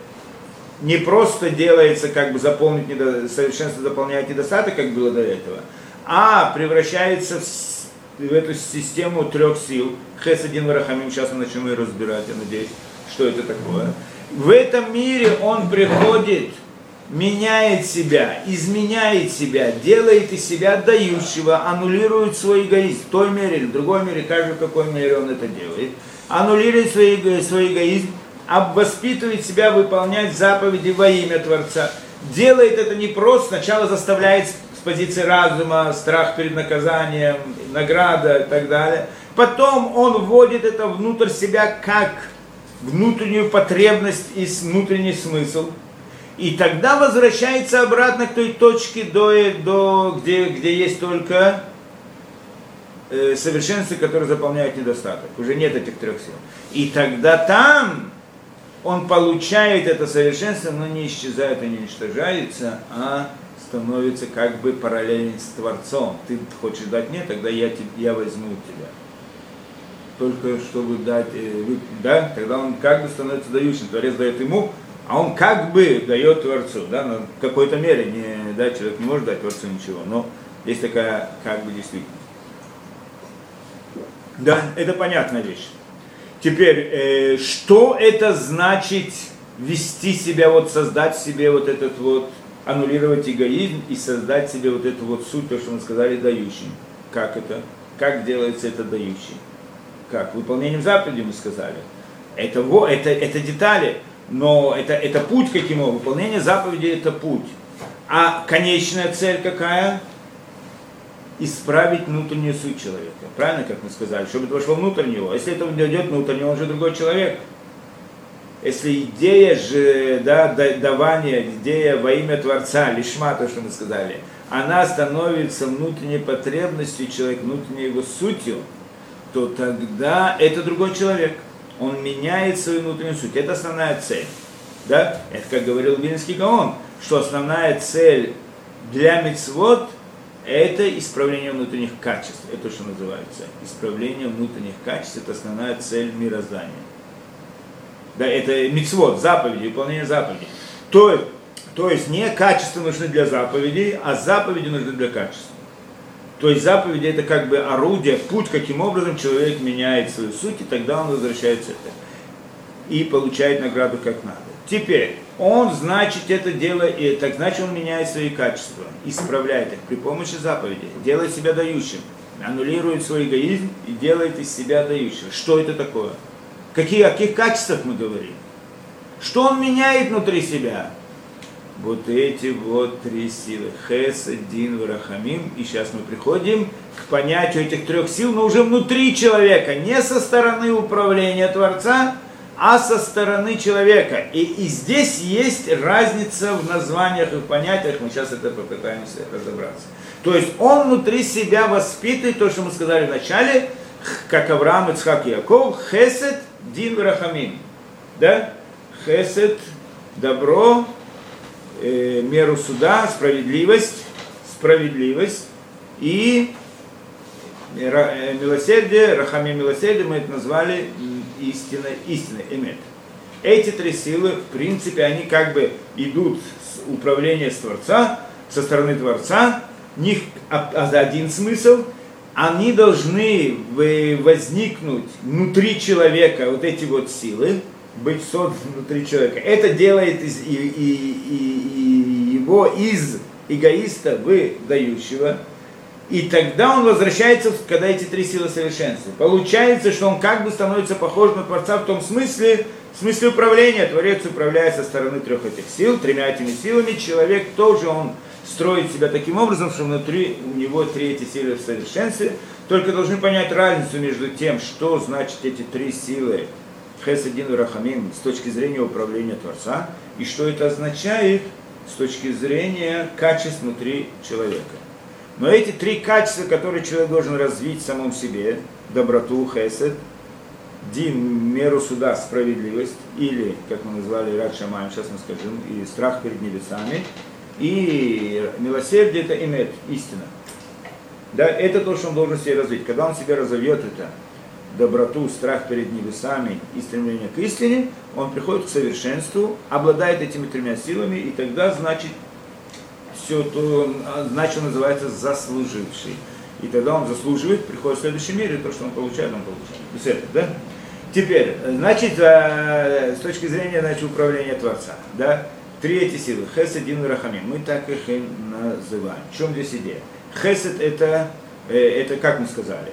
Не просто делается, как бы заполнить недо... совершенство, заполняет недостаток, как было до этого, а превращается в, в эту систему трех сил. Хесед, Дин, Рахамим, сейчас мы начнем ее разбирать, я надеюсь, что это такое. В этом мире он приходит, меняет себя, изменяет себя, делает из себя дающего, аннулирует свой эгоизм. В той мере или в другой мере, каждый в какой мере он это делает. Аннулирует свой, свой эгоизм, воспитывает себя выполнять заповеди во имя Творца. Делает это не просто, сначала заставляет с позиции разума, страх перед наказанием, награда и так далее. Потом он вводит это внутрь себя как внутреннюю потребность и внутренний смысл. И тогда возвращается обратно к той точке, до, до, где, где есть только э, совершенство, которое заполняет недостаток. Уже нет этих трех сил. И тогда там он получает это совершенство, но не исчезает и не уничтожается, а становится как бы параллелен с Творцом. Ты хочешь дать мне, тогда я, я возьму у тебя. Только чтобы дать, да, тогда он как бы становится дающим. Творец дает ему, а он как бы дает Творцу, да, но в какой-то мере, не, да, человек не может дать Творцу ничего, но есть такая как бы действительность. Да, это понятная вещь. Теперь, э, что это значит вести себя, вот создать в себе вот этот вот, аннулировать эгоизм и создать себе вот эту вот суть, то, что мы сказали, дающим. Как это? Как делается это дающий? Как? Выполнением заповедей мы сказали. Это, это, это детали, но это, это путь каким образом. Выполнение заповедей это путь. А конечная цель какая? исправить внутреннюю суть человека. Правильно, как мы сказали? Чтобы это вошло внутрь него. Если это идет внутрь него, он же другой человек. Если идея же, да, давания, идея во имя Творца, лишма, то, что мы сказали, она становится внутренней потребностью человека, внутренней его сутью, то тогда это другой человек. Он меняет свою внутреннюю суть. Это основная цель. Да? Это, как говорил Вильнский Гаон, что основная цель для мицвот – это исправление внутренних качеств. Это то, что называется. Исправление внутренних качеств – это основная цель мироздания. Да, это мицвот, заповеди, выполнение заповедей. То, то есть не качества нужны для заповедей, а заповеди нужны для качества. То есть заповеди это как бы орудие, путь, каким образом человек меняет свою суть, и тогда он возвращается это и получает награду как надо. Теперь, он, значит, это делает, и так значит, он меняет свои качества, исправляет их при помощи заповедей, делает себя дающим, аннулирует свой эгоизм и делает из себя дающего. Что это такое? Какие, о каких качествах мы говорим? Что он меняет внутри себя? Вот эти вот три силы. Хесед, Дин, Рахамим. И сейчас мы приходим к понятию этих трех сил, но уже внутри человека. Не со стороны управления Творца, а со стороны человека. И, и здесь есть разница в названиях и в понятиях. Мы сейчас это попытаемся разобраться. То есть он внутри себя воспитывает то, что мы сказали в начале, как Авраам, Ицхак и Яков, Хесед, Дин, Рахамим. Да? Хесед, добро, э, меру суда, справедливость, справедливость и э, милосердие, Рахамим, милосердие, мы это назвали истина, истина, эмет. Эти три силы, в принципе, они как бы идут с управления с Творца, со стороны Творца, у них один смысл, они должны возникнуть внутри человека, вот эти вот силы, быть созданы внутри человека. Это делает из, и, и, и, и его из эгоиста в дающего. И тогда он возвращается, когда эти три силы совершенствуют. Получается, что он как бы становится похож на Творца в том смысле, в смысле управления. Творец управляет со стороны трех этих сил, тремя этими силами. Человек тоже, он строит себя таким образом, что внутри у него три эти силы в совершенстве. Только должны понять разницу между тем, что значит эти три силы Хесед, Дин и Рахамим с точки зрения управления Творца, и что это означает с точки зрения качеств внутри человека. Но эти три качества, которые человек должен развить в самом себе, доброту, Хесед, Дин, меру суда, справедливость, или, как мы назвали, Рад Шамаем, сейчас мы скажем, и страх перед небесами, и милосердие это имет, истина. Да, это то, что он должен себе развить. Когда он себе разовьет это, доброту, страх перед небесами и стремление к истине, он приходит к совершенству, обладает этими тремя силами, и тогда, значит, все то, значит, он называется заслуживший. И тогда он заслуживает, приходит в следующем мире, то, что он получает, он получает. Без этого, да? Теперь, значит, с точки зрения, значит, управления Творца, да, три эти силы, Хесед, Дин и Рахамим, мы так их и называем. В чем здесь идея? Хесед это, это как мы сказали,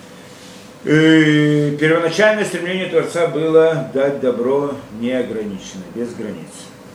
первоначальное стремление Творца было дать добро неограниченное, без границ.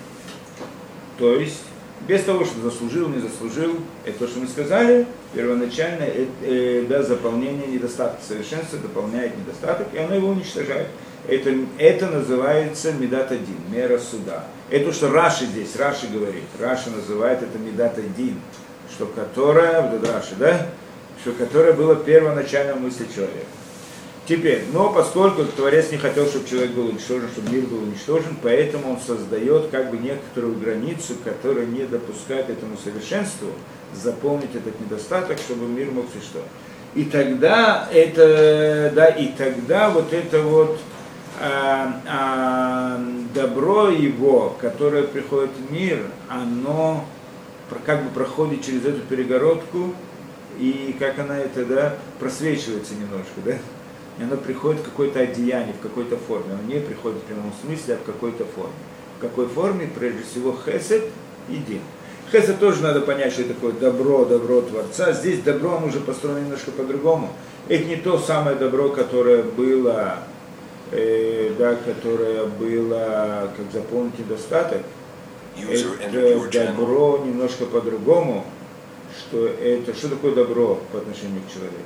То есть, без того, что заслужил, не заслужил, это то, что мы сказали, первоначально это, э, да, заполнение недостатка совершенства дополняет недостаток, и оно его уничтожает. Это, это называется Медат Адин, мера суда. Это что Раши здесь, Раши говорит, Раши называет это Медат Адин, что которая, вот это Раши, да, что которая была первоначальной мыслью человека. Теперь, но поскольку Творец не хотел, чтобы человек был уничтожен, чтобы мир был уничтожен, поэтому он создает как бы некоторую границу, которая не допускает этому совершенству заполнить этот недостаток, чтобы мир мог существовать. И тогда это, да, и тогда вот это вот а, а, добро его, которое приходит в мир, оно как бы проходит через эту перегородку, и как она это, да, просвечивается немножко, да? И оно приходит в какое-то одеяние, в какой-то форме. Оно не приходит в прямом смысле, а в какой-то форме. В какой форме? Прежде всего Хесед и Дин. Хесед тоже надо понять, что это такое добро, добро Творца. Здесь добро, оно уже построено немножко по-другому. Это не то самое добро, которое было, э, да, которое было, как заполнить недостаток. Это добро немножко по-другому. что это, что такое добро по отношению к человеку.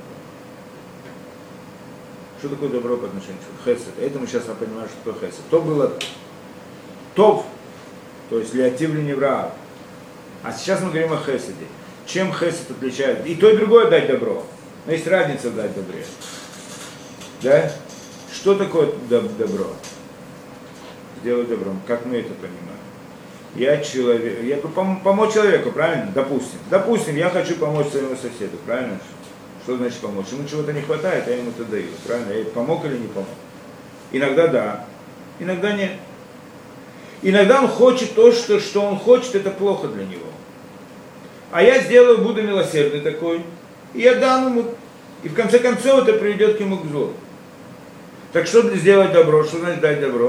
Что такое добро по отношению к человеку? Хесед. Это мы сейчас понимаем, что такое хесед. То было тов, то есть леатив леневраав. А сейчас мы говорим о хеседе. Чем хесед отличает? И то, и другое дать добро. Но есть разница в дать добре. Да? Что такое добро? Сделать добром. Как мы это понимаем? Я человек, я пом- помочь человеку, правильно? Допустим. Допустим, я хочу помочь своему соседу, правильно? Что значит помочь? Ему чего-то не хватает, я ему это даю, правильно? Я помог или не помог? Иногда да, иногда нет. Иногда он хочет то, что, что он хочет, это плохо для него. А я сделаю, буду милосердный такой, и я дам ему, и в конце концов это приведет к ему к злу. Так что сделать добро? Что значит дать добро?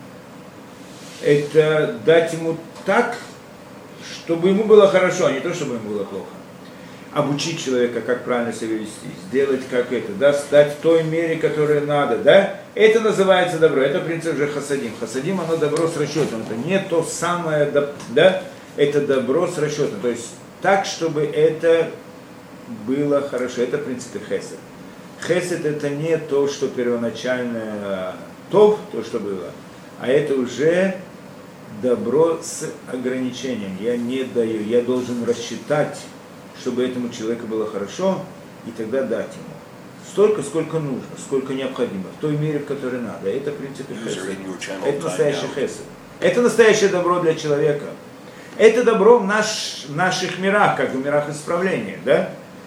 Это дать ему так, чтобы ему было хорошо, а не то, чтобы ему было плохо. Обучить человека, как правильно себя вести, сделать как это, да, стать в той мере, которая надо, да, это называется добро, это принцип же хасадим. Хасадим, оно добро с расчетом, это не то самое, да, это добро с расчетом, то есть так, чтобы это было хорошо, это в принципе хесед. Хесед это не то, что первоначальное тов, то, что было, а это уже добро с ограничением. Я не даю, я должен рассчитать, чтобы этому человеку было хорошо, и тогда дать ему. Столько, сколько нужно, сколько необходимо, в той мере, в которой надо. Это в принципе хесед. Это настоящий хесед. Это настоящее добро для человека. Это добро в, наш, в наших мирах, как в мирах исправления, да?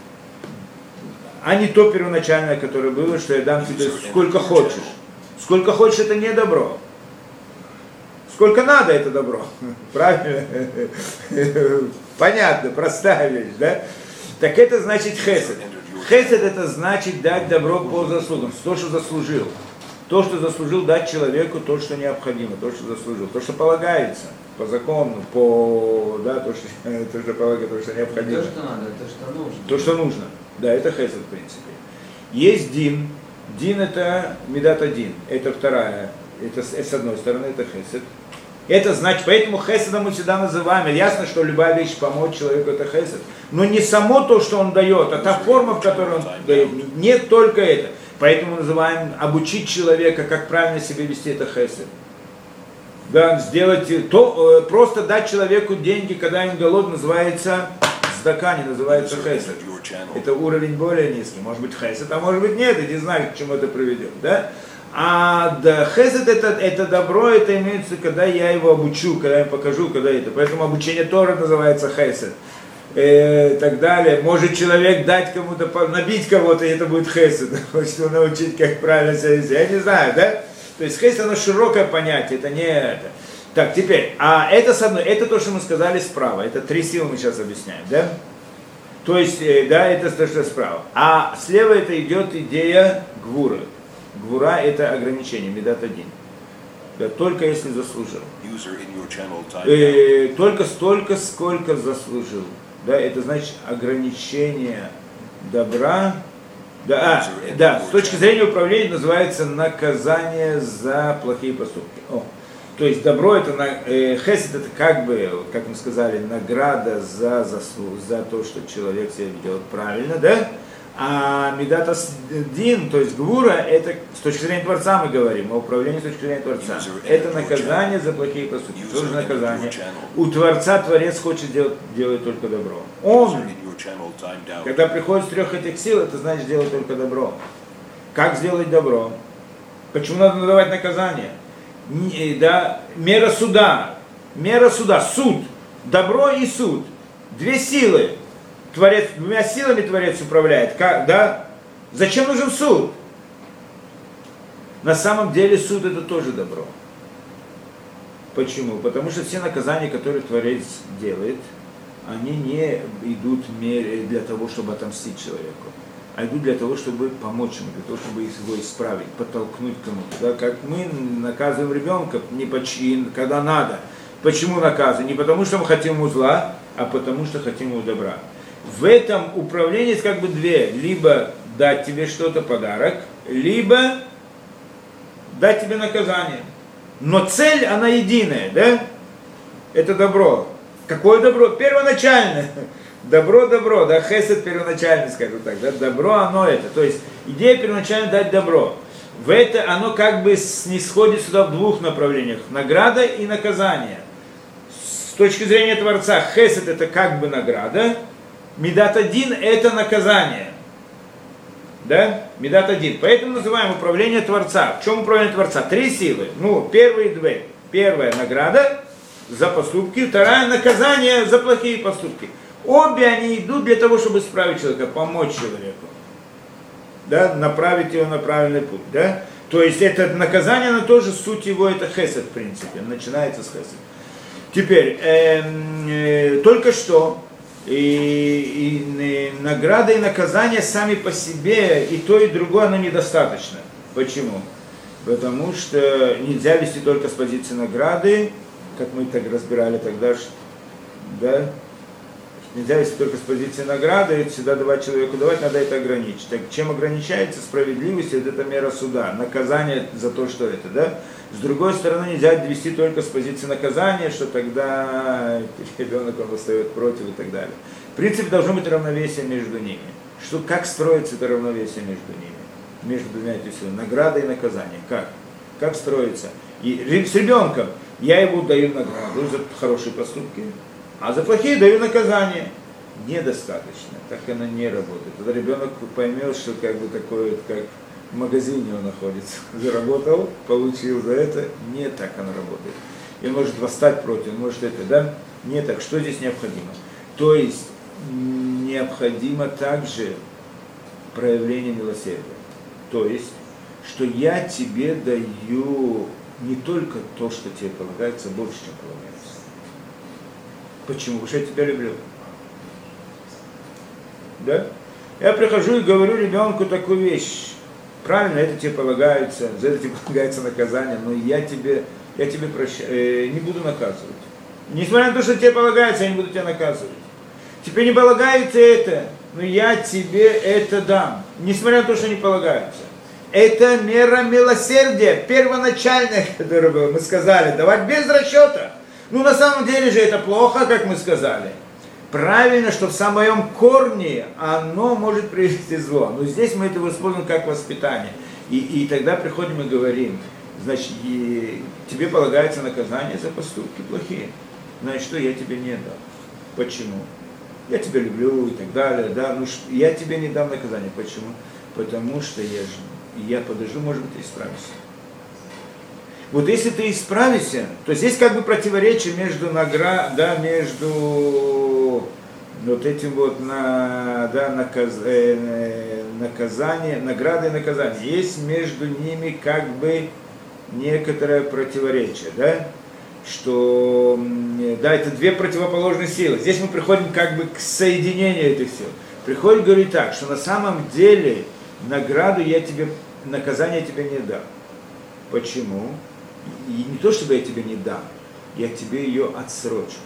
А не то первоначальное, которое было, что я дам тебе сколько хочешь. Сколько хочешь, это не добро. Сколько надо, это добро. Правильно? Понятно, простая вещь, да? Так это значит хесед. Хесед это значит дать добро по заслугам. То, что заслужил. То, что заслужил дать человеку, то, что необходимо, то, что заслужил. То, что полагается по закону, по, да, то, что, то, что полагается, то, что необходимо. То, что надо, то, что нужно. То, что нужно. Да, это хесед, в принципе. Есть дин. Дин это медат один. Это вторая. Это с одной стороны, это хесед. Это значит, поэтому хеседа мы всегда называем. Ясно, что любая вещь помочь человеку это хесед. Но не само то, что он дает, а та форма, в которой он дает. Не только это. Поэтому называем обучить человека, как правильно себя вести, это хесед. Да, сделать то, просто дать человеку деньги, когда он голодный, называется сдака, не называется хесед. Это уровень более низкий. Может быть хесед, а может быть нет, и не знаю, к чему это приведет. Да? А да, хесед это, это добро, это имеется, когда я его обучу, когда я покажу, когда это. Поэтому обучение Торы называется хесед. И так далее. Может человек дать кому-то, набить кого-то, и это будет хесед. Хочет его научить, как правильно себя вести. Я не знаю, да? То есть хесед, оно широкое понятие, это не это. Так, теперь, а это с одной, это то, что мы сказали справа. Это три силы мы сейчас объясняем, да? То есть, да, это то, что справа. А слева это идет идея гвура. Гвура это ограничение, медат один. Да, только если заслужил. Э, только столько, сколько заслужил. Да, это значит ограничение добра. Да, а, да, с точки зрения управления называется наказание за плохие поступки. О, то есть добро это, э, хесед это как бы, как мы сказали, награда за заслугу, за то, что человек себя ведет правильно, да? А медат дин, то есть гвура, это с точки зрения Творца мы говорим, о управлении с точки зрения Творца. Это наказание за плохие поступки. Тоже наказание. У Творца Творец хочет делать, делать только добро. Он, когда приходит с трех этих сил, это значит делать только добро. Как сделать добро? Почему надо надавать наказание? Да, мера суда. Мера суда. Суд. Добро и суд. Две силы. Творец, двумя силами Творец управляет. Как, да? Зачем нужен суд? На самом деле суд это тоже добро. Почему? Потому что все наказания, которые Творец делает, они не идут для того, чтобы отомстить человеку, а идут для того, чтобы помочь ему, для того, чтобы его исправить, подтолкнуть к кому-то. Да? Как мы наказываем ребенка, не почин, когда надо. Почему наказываем? Не потому, что мы хотим ему зла, а потому, что хотим ему добра. В этом управлении есть как бы две. Либо дать тебе что-то, подарок, либо дать тебе наказание. Но цель, она единая, да? Это добро. Какое добро? Первоначальное. Добро, добро, да, хесед первоначально, скажу так, да, добро оно это. То есть идея первоначально дать добро. В это оно как бы снисходит сюда в двух направлениях. Награда и наказание. С точки зрения Творца, хесед это как бы награда, медат один это наказание. Да? Медат один. Поэтому называем управление Творца. В чем управление Творца? Три силы. Ну, первые две. Первая награда за поступки, вторая наказание за плохие поступки. Обе они идут для того, чтобы исправить человека, помочь человеку. Да? Направить его на правильный путь. Да? То есть это наказание, оно тоже суть его, это хесед в принципе. Начинается с хесед. Теперь, э, э, только что И, и, и награда и наказание сами по себе, и то, и другое, оно недостаточно. Почему? Потому что нельзя вести только с позиции награды, как мы так разбирали тогда, да? Нельзя вести только с позиции награды, всегда давать человеку давать, надо это ограничить. Так чем ограничается справедливость, это, это мера суда, наказание за то, что это, да? С другой стороны, нельзя вести только с позиции наказания, что тогда ребенок он восстает против и так далее. В принципе, должно быть равновесие между ними. Что, как строится это равновесие между ними? Между двумя этими силами. Награда и наказание. Как? Как строится? И с ребенком я ему даю награду за хорошие поступки, а за плохие даю наказание. Недостаточно. Так оно не работает. Тогда ребенок поймет, что как бы такое, как в магазине он находится. Заработал, получил за это. Не так оно работает. И он может восстать против, он может это, да? Не так. Что здесь необходимо? То есть необходимо также проявление милосердия. То есть, что я тебе даю не только то, что тебе полагается, больше, чем полагается. Почему? Потому что я тебя люблю. Да? Я прихожу и говорю ребенку такую вещь. Правильно, это тебе полагается, за это тебе полагается наказание, но я тебе, я тебе прощаю, э, не буду наказывать. Несмотря на то, что тебе полагается, я не буду тебя наказывать. Тебе не полагается это, но я тебе это дам. Несмотря на то, что не полагается. Это мера милосердия, первоначальная, которая была. Мы сказали, давать без расчета. Ну, на самом деле же это плохо, как мы сказали. Правильно, что в самом корне оно может привести зло. Но здесь мы это используем как воспитание. И, и тогда приходим и говорим, значит, и тебе полагается наказание за поступки плохие. Значит, что я тебе не дам. Почему? Я тебя люблю и так далее. Да? Ну, я тебе не дам наказание. Почему? Потому что я, я подожду, может быть, ты исправишься. Вот если ты исправишься, то здесь как бы противоречие между награ, да, между вот этим вот на, да, наказ, э, наказание, награда и наказание. Есть между ними как бы некоторое противоречие, да, что, да, это две противоположные силы. Здесь мы приходим как бы к соединению этих сил. Приходит говорить так, что на самом деле награду я тебе, наказание я тебе не дам. Почему? И не то, чтобы я тебе не дам, я тебе ее отсрочу.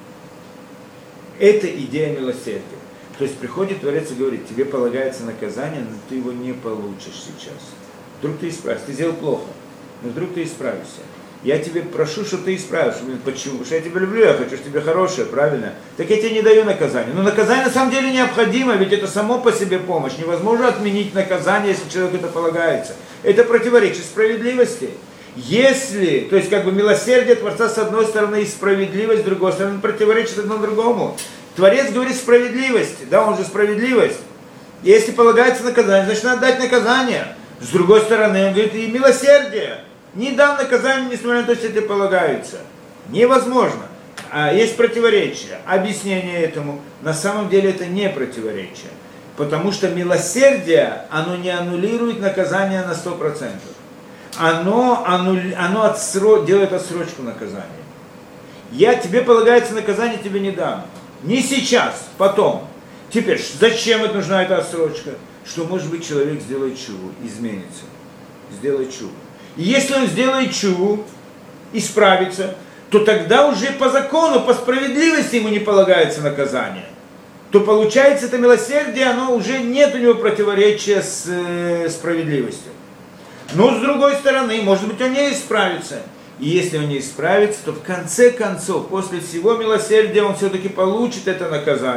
Это идея милосердия. То есть приходит Творец и говорит, тебе полагается наказание, но ты его не получишь сейчас. Вдруг ты исправишься, ты сделал плохо, но вдруг ты исправишься. Я тебе прошу, чтобы ты исправишься. Почему? Потому что я тебя люблю, я хочу, чтобы тебе хорошее, правильно? Так я тебе не даю наказание. Но наказание на самом деле необходимо, ведь это само по себе помощь. Невозможно отменить наказание, если человеку это полагается. Это противоречит справедливости. Если, то есть как бы милосердие Творца с одной стороны и справедливость с другой стороны противоречит одно другому. Творец говорит справедливость, да, он же справедливость. Если полагается наказание, значит надо дать наказание. С другой стороны, он говорит и милосердие. Не дам наказание, несмотря на то, что тебе полагается. Невозможно. А есть противоречие. Объяснение этому. На самом деле это не противоречие. Потому что милосердие, оно не аннулирует наказание на сто процентов. Оно, аннули, оно отсро, делает отсрочку наказания. Я, тебе полагается наказание, тебе не дам. Не сейчас, потом. Теперь, зачем это нужна эта отсрочка? Что, может быть, человек сделает чуву, изменится. Сделает чуву. И если он сделает чуву, исправится, то тогда уже по закону, по справедливости ему не полагается наказание. То получается, это милосердие, оно уже нет у него противоречия с э, справедливостью. Но с другой стороны, может быть, он не исправится. И если он не исправится, то в конце концов, после всего милосердия, он все-таки получит это наказание.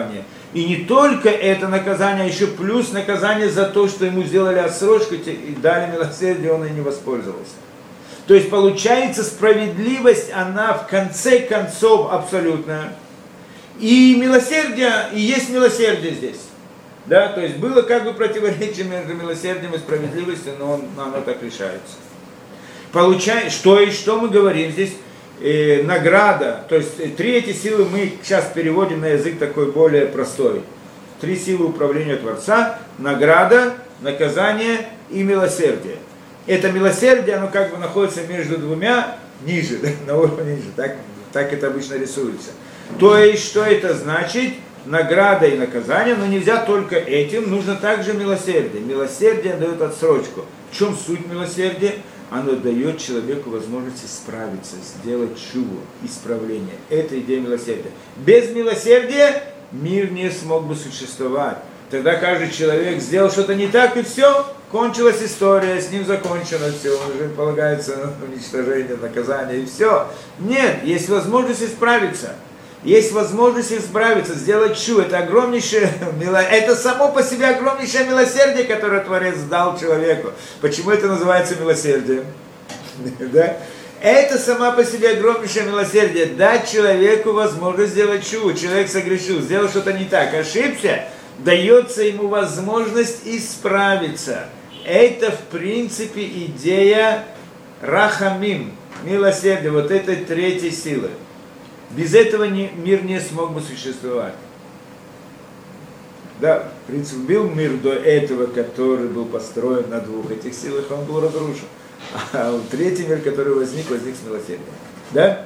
И не только это наказание, а еще плюс наказание за то, что ему сделали отсрочку и дали милосердие, он и не воспользовался. То есть получается справедливость, она в конце концов абсолютная. И милосердие, и есть милосердие здесь. Да, то есть было как бы противоречие между милосердием и справедливостью, но он, оно так решается. Получается, что и что мы говорим здесь? Э, награда, то есть э, три эти силы мы сейчас переводим на язык такой более простой. Три силы управления Творца: награда, наказание и милосердие. Это милосердие, оно как бы находится между двумя ниже, на уровне ниже, так, так это обычно рисуется. То есть, что это значит? Награда и наказание, но нельзя только этим, нужно также милосердие. Милосердие дает отсрочку. В чем суть милосердия? Оно дает человеку возможность исправиться, сделать чуву, исправление. Это идея милосердия. Без милосердия мир не смог бы существовать. Тогда каждый человек сделал что-то не так, и все, кончилась история, с ним закончено все, он уже полагается на уничтожение, наказание, и все. Нет, есть возможность исправиться. Есть возможность исправиться, сделать чу. Это огромнейшее, это само по себе огромнейшее милосердие, которое Творец дал человеку. Почему это называется милосердием? Да? Это сама по себе огромнейшее милосердие. Дать человеку возможность сделать чу. Человек согрешил, сделал что-то не так, ошибся, дается ему возможность исправиться. Это в принципе идея рахамим, милосердия, вот этой третьей силы. Без этого не, мир не смог бы существовать. Да, в принципе, был мир до этого, который был построен на двух этих силах, он был разрушен. А третий мир, который возник, возник с милосердием. Да?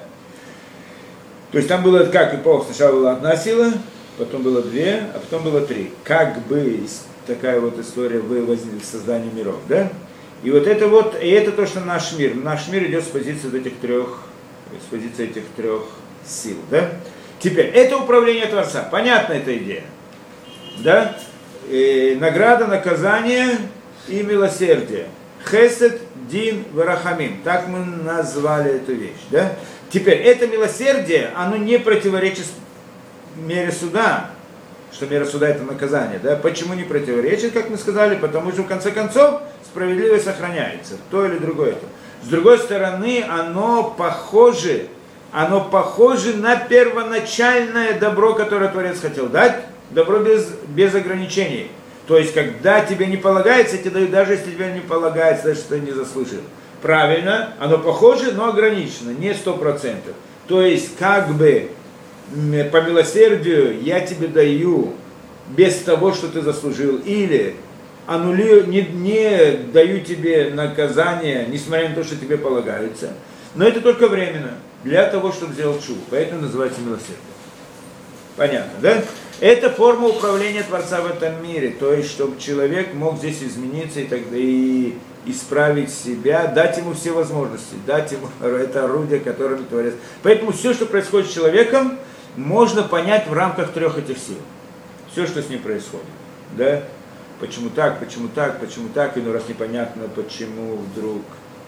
То есть там было как эпоха. Сначала была одна сила, потом было две, а потом было три. Как бы такая вот история возникла в создании миров. Да? И вот это вот, и это то, что наш мир. Наш мир идет с позиции вот этих трех, с позиции этих трех сил, да? Теперь, это управление Творца. Понятна эта идея. Да? И награда, наказание и милосердие. Хесед, дин, варахамим. Так мы назвали эту вещь. Да? Теперь, это милосердие, оно не противоречит мере суда. Что мера суда это наказание. Да? Почему не противоречит, как мы сказали? Потому что в конце концов справедливость сохраняется. То или другое. С другой стороны, оно похоже Оно похоже на первоначальное добро, которое Творец хотел дать, добро без, без ограничений. То есть, когда тебе не полагается, тебе дают, даже если тебе не полагается, даже если ты не заслужил. Правильно, оно похоже, но ограничено, не сто процентов. То есть, как бы по милосердию я тебе даю без того, что ты заслужил, или аннулирую, не, не даю тебе наказание, несмотря на то, что тебе полагается. Но это только временно, для того, чтобы сделать чуву. Поэтому называется милосердие. Понятно, да? Это форма управления Творца в этом мире. То есть, чтобы человек мог здесь измениться и, тогда и исправить себя, дать ему все возможности, дать ему это орудие, которым Творец. Поэтому все, что происходит с человеком, можно понять в рамках трех этих сил. Все, что с ним происходит. Да? Почему так, почему так, почему так, и ну раз непонятно, почему вдруг...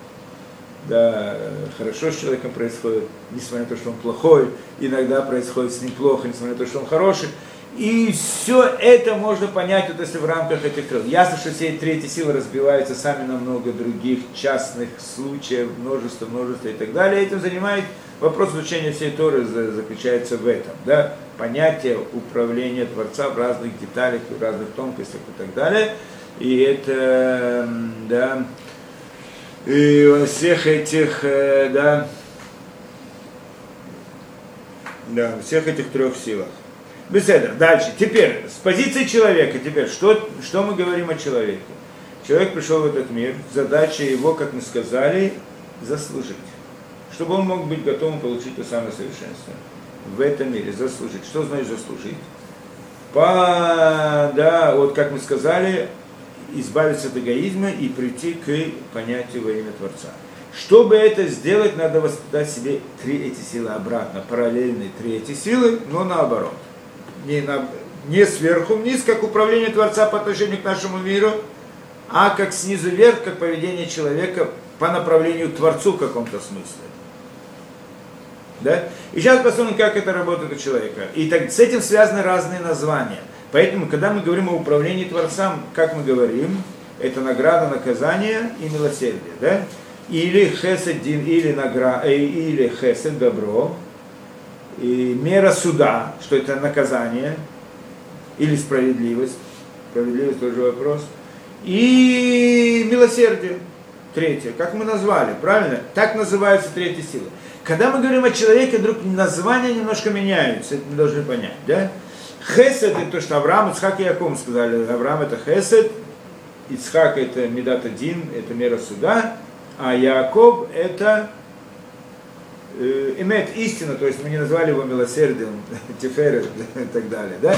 Да, хорошо с человеком происходит, несмотря на то, что он плохой, иногда происходит с ним плохо, несмотря на то, что он хороший. И все это можно понять, вот если в рамках этих трех. Ясно, что все эти третьи силы разбиваются сами на много других частных случаев, множество, множество и так далее. Этим занимает вопрос изучения всей Торы заключается в этом. Да? Понятие управления Творца в разных деталях, в разных тонкостях и так далее. И это, да... И во всех этих, э, да, да, всех этих трех силах. Беседа. Дальше. Теперь, с позиции человека, теперь, что, что мы говорим о человеке? Человек пришел в этот мир, задача его, как мы сказали, заслужить. Чтобы он мог быть готовым получить то самое совершенство. В этом мире заслужить. Что значит заслужить? По, да, вот как мы сказали, избавиться от эгоизма и прийти к понятию во имя Творца. Чтобы это сделать, надо воспитать себе три эти силы обратно, параллельные три эти силы, но наоборот. Не, на, не сверху вниз, как управление Творца по отношению к нашему миру, а как снизу вверх, как поведение человека по направлению к Творцу в каком-то смысле. Да? И сейчас посмотрим, как это работает у человека. И так, с этим связаны разные названия. Поэтому, когда мы говорим о управлении Творцом, как мы говорим, это награда, наказание и милосердие. Да? Или хесед дин, или, награ... или хесед добро, и мера суда, что это наказание, или справедливость. Справедливость тоже вопрос. И милосердие. Третье. Как мы назвали, правильно? Так называется третья сила. Когда мы говорим о человеке, вдруг названия немножко меняются. Это мы должны понять. Да? Хесед это то, что Авраам, Ицхак и Яков сказали. Авраам это хесед, Ицхак это медат один, это мера суда, а Яков это э, имеет истину, то есть мы не назвали его милосердием, тиферет и так далее. Да?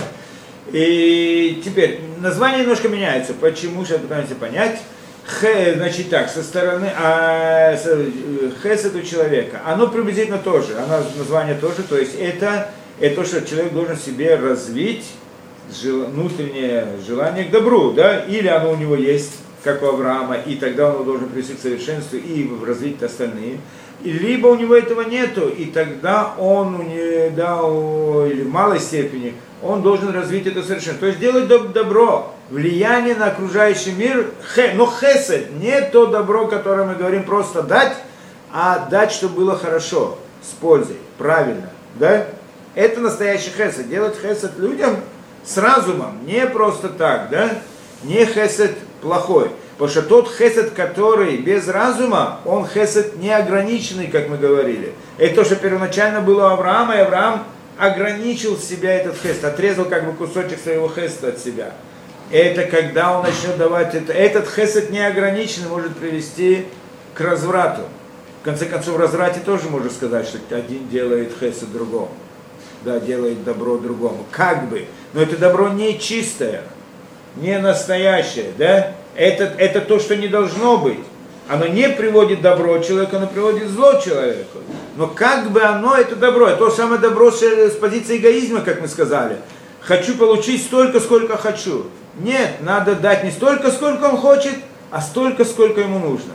И теперь название немножко меняется. Почему? Сейчас пытаемся понять. Х, значит так, со стороны а, хесед у человека, оно приблизительно тоже, оно название тоже, то есть это, это то, что человек должен себе развить жел, внутреннее желание к добру, да, или оно у него есть, как у Авраама, и тогда он должен привести к совершенству и развить остальные, либо у него этого нету, и тогда он, да, или в малой степени, он должен развить это совершенство, то есть делать добро. Влияние на окружающий мир, хе, но хесед, не то добро, которое мы говорим просто дать, а дать, чтобы было хорошо, с пользой, правильно, да? Это настоящий хесед, делать хесед людям с разумом, не просто так, да? Не хесед плохой, потому что тот хесед, который без разума, он хесед неограниченный, как мы говорили. Это то, что первоначально было у Авраама, и Авраам ограничил себя этот хесед, отрезал как бы кусочек своего хеседа от себя. Это когда он начнет давать это. Этот хесед неограниченный может привести к разврату. В конце концов, в разврате тоже можно сказать, что один делает хесед другому. Да, делает добро другому. Как бы. Но это добро не чистое, не настоящее. Да? Это, это то, что не должно быть. Оно не приводит добро человеку, оно приводит зло человеку. Но как бы оно, это добро. Это то самое добро с позиции эгоизма, как мы сказали. Хочу получить столько, сколько хочу. Нет, надо дать не столько, сколько он хочет, а столько, сколько ему нужно.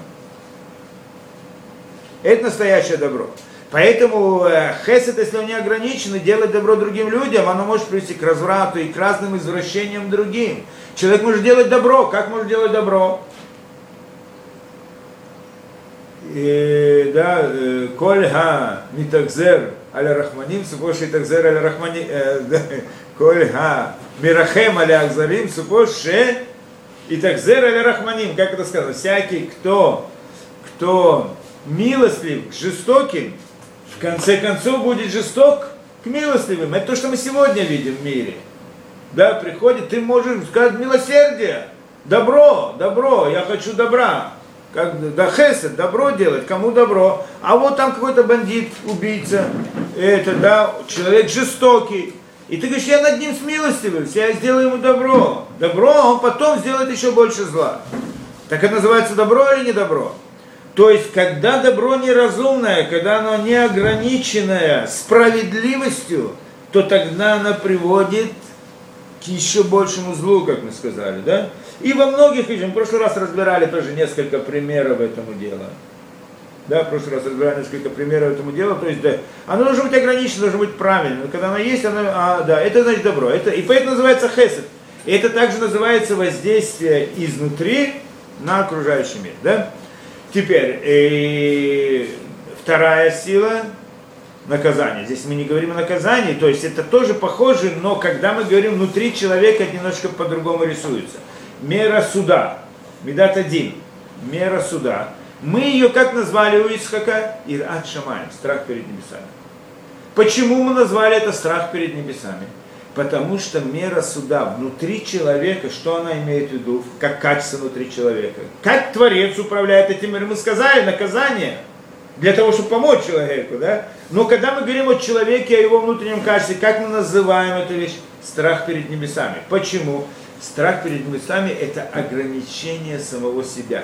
Это настоящее добро. Поэтому э, хесед, если он не ограничен, и делать добро другим людям, оно может привести к разврату и к разным извращениям другим. Человек может делать добро. Как может делать добро? И, да, коль ха митахзер аля рахманим, супоши такзер аля рахманим, коль ха мирахем аля акзарим, супоши и такзер аля рахманим. Как это сказано? Всякий, кто, кто милостлив к жестоким, в конце концов будет жесток к милостливым. Это то, что мы сегодня видим в мире. Да, приходит, ты можешь сказать милосердие, добро, добро, я хочу добра. Как, да, хесед, добро делать, кому добро. А вот там какой-то бандит, убийца, это, да, человек жестокий. И ты говоришь, я над ним смилостивлюсь, я сделаю ему добро. Добро, он потом сделает еще больше зла. Так это называется добро или не добро? То есть, когда добро неразумное, когда оно неограниченное справедливостью, то тогда оно приводит к еще большему злу, как мы сказали, да? И во многих вещах, мы в прошлый раз разбирали тоже несколько примеров этому делу. Да, в прошлый раз разбирали несколько примеров этому делу, то есть, да, оно должно быть ограничено, должно быть правильно. Но когда оно есть, оно, а, да, это значит добро. Это, и поэтому называется хесед. И это также называется воздействие изнутри на окружающий мир, да? Теперь, и вторая сила – наказание. Здесь мы не говорим о наказании, то есть это тоже похоже, но когда мы говорим внутри человека, это немножко по-другому рисуется. Мера суда, медат один, мера суда. Мы ее как назвали у Ицхака? Ират Шамаем, страх перед небесами. Почему мы назвали это страх перед небесами? Потому что мера суда внутри человека, что она имеет в виду, как качество внутри человека. Как Творец управляет этим миром, мы сказали, наказание, для того, чтобы помочь человеку, да? Но когда мы говорим о человеке, о его внутреннем качестве, как мы называем эту вещь? Страх перед небесами. Почему? Страх перед небесами – это ограничение самого себя.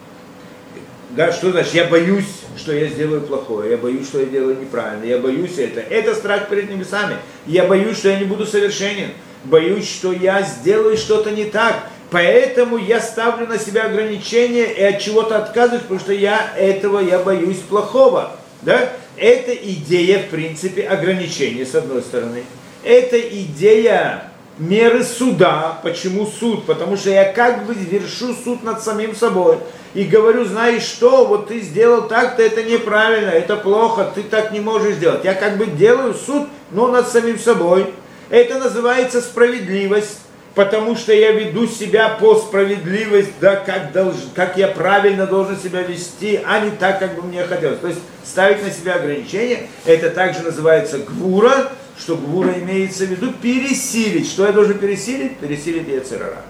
Да, что значит? Я боюсь, что я сделаю плохое, я боюсь, что я делаю неправильно, я боюсь это. Это страх перед небесами. Я боюсь, что я не буду совершенен, боюсь, что я сделаю что-то не так. Поэтому я ставлю на себя ограничения и от чего-то отказываюсь, потому что я этого, я боюсь плохого. Да? Это идея, в принципе, ограничения, с одной стороны. Это идея меры суда. Почему суд? Потому что я как бы вершу суд над самим собой. И говорю, знаешь что, вот ты сделал так-то, это неправильно, это плохо, ты так не можешь делать. Я как бы делаю суд, но над самим собой. Это называется справедливость, потому что я веду себя по справедливости, да, как, долж, как я правильно должен себя вести, а не так, как бы мне хотелось. То есть ставить на себя ограничения, это также называется гвура, что гвура имеется в виду пересилить. Что я должен пересилить? Пересилить йецер ара.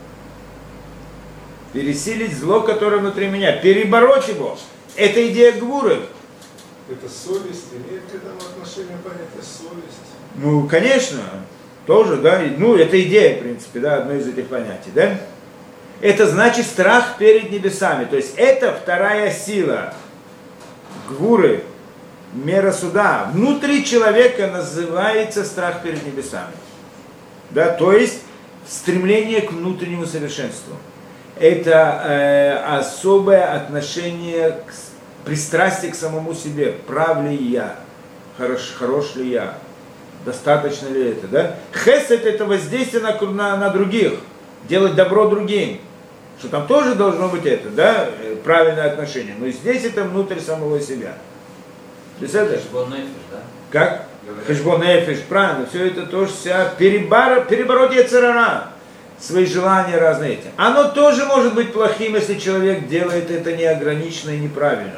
Пересилить зло, которое внутри меня, перебороть его. Это идея гвуры. Это совесть, имеет ли там отношение понятия совесть? Ну, конечно, тоже, да, ну, это идея, в принципе, да, одно из этих понятий, да. Это значит страх перед небесами, то есть это вторая сила гвуры, мера суда. Внутри человека называется страх перед небесами, да, то есть стремление к внутреннему совершенству. Это э, особое отношение, к, пристрастие к самому себе. Прав ли я? Хорош, хорош ли я? Достаточно ли это? Да? Хесед это воздействие на, на, на других. Делать добро другим. Что там тоже должно быть это, да? Правильное отношение. Но здесь это внутрь самого себя. Хэшбон нефеш, да? Как? Хэшбон нефеш, правильно. Все это тоже вся перебор, перебороть йецер ара. Свои желания разные эти. Оно тоже может быть плохим, если человек делает это неограниченно и неправильно.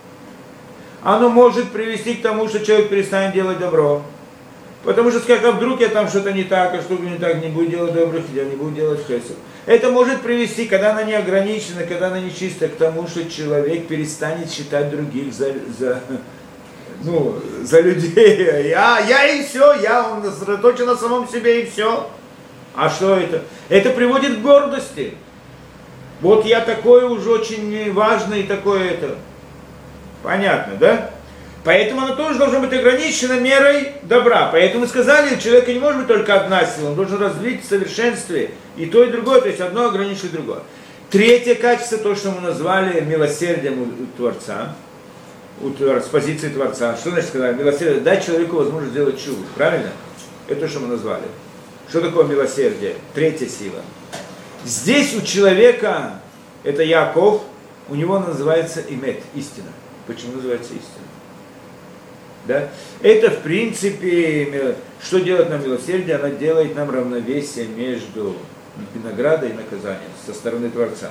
Оно может привести к тому, что человек перестанет делать добро. Потому что скажет, а вдруг я там что-то не так, а что-то не так, не буду делать добрых, я не буду делать хесед. Это может привести, когда она не ограничена, когда она нечистая, к тому, что человек перестанет считать других за, за, ну, за людей. Я, я и все, я он сосредоточен на самом себе и все. А что это? Это приводит к гордости. Вот я такой уже очень важный, такой это. Понятно, да? Поэтому оно тоже должно быть ограничено мерой добра. Поэтому сказали, у человека не может быть только одна сила, он должен развить в совершенстве и то, и другое, то есть одно ограничивает другое. Третье качество, то, что мы назвали милосердием у Творца, у, с позиции Творца. Что значит сказать? Милосердие, дать человеку возможность сделать чудо, правильно? Это то, что мы назвали. Что такое милосердие? Третья сила. Здесь у человека, это Яков, у него называется имет, истина. Почему называется истина? Да? Это в принципе, что делает нам милосердие? Оно делает нам равновесие между наградой и наказанием со стороны Творца.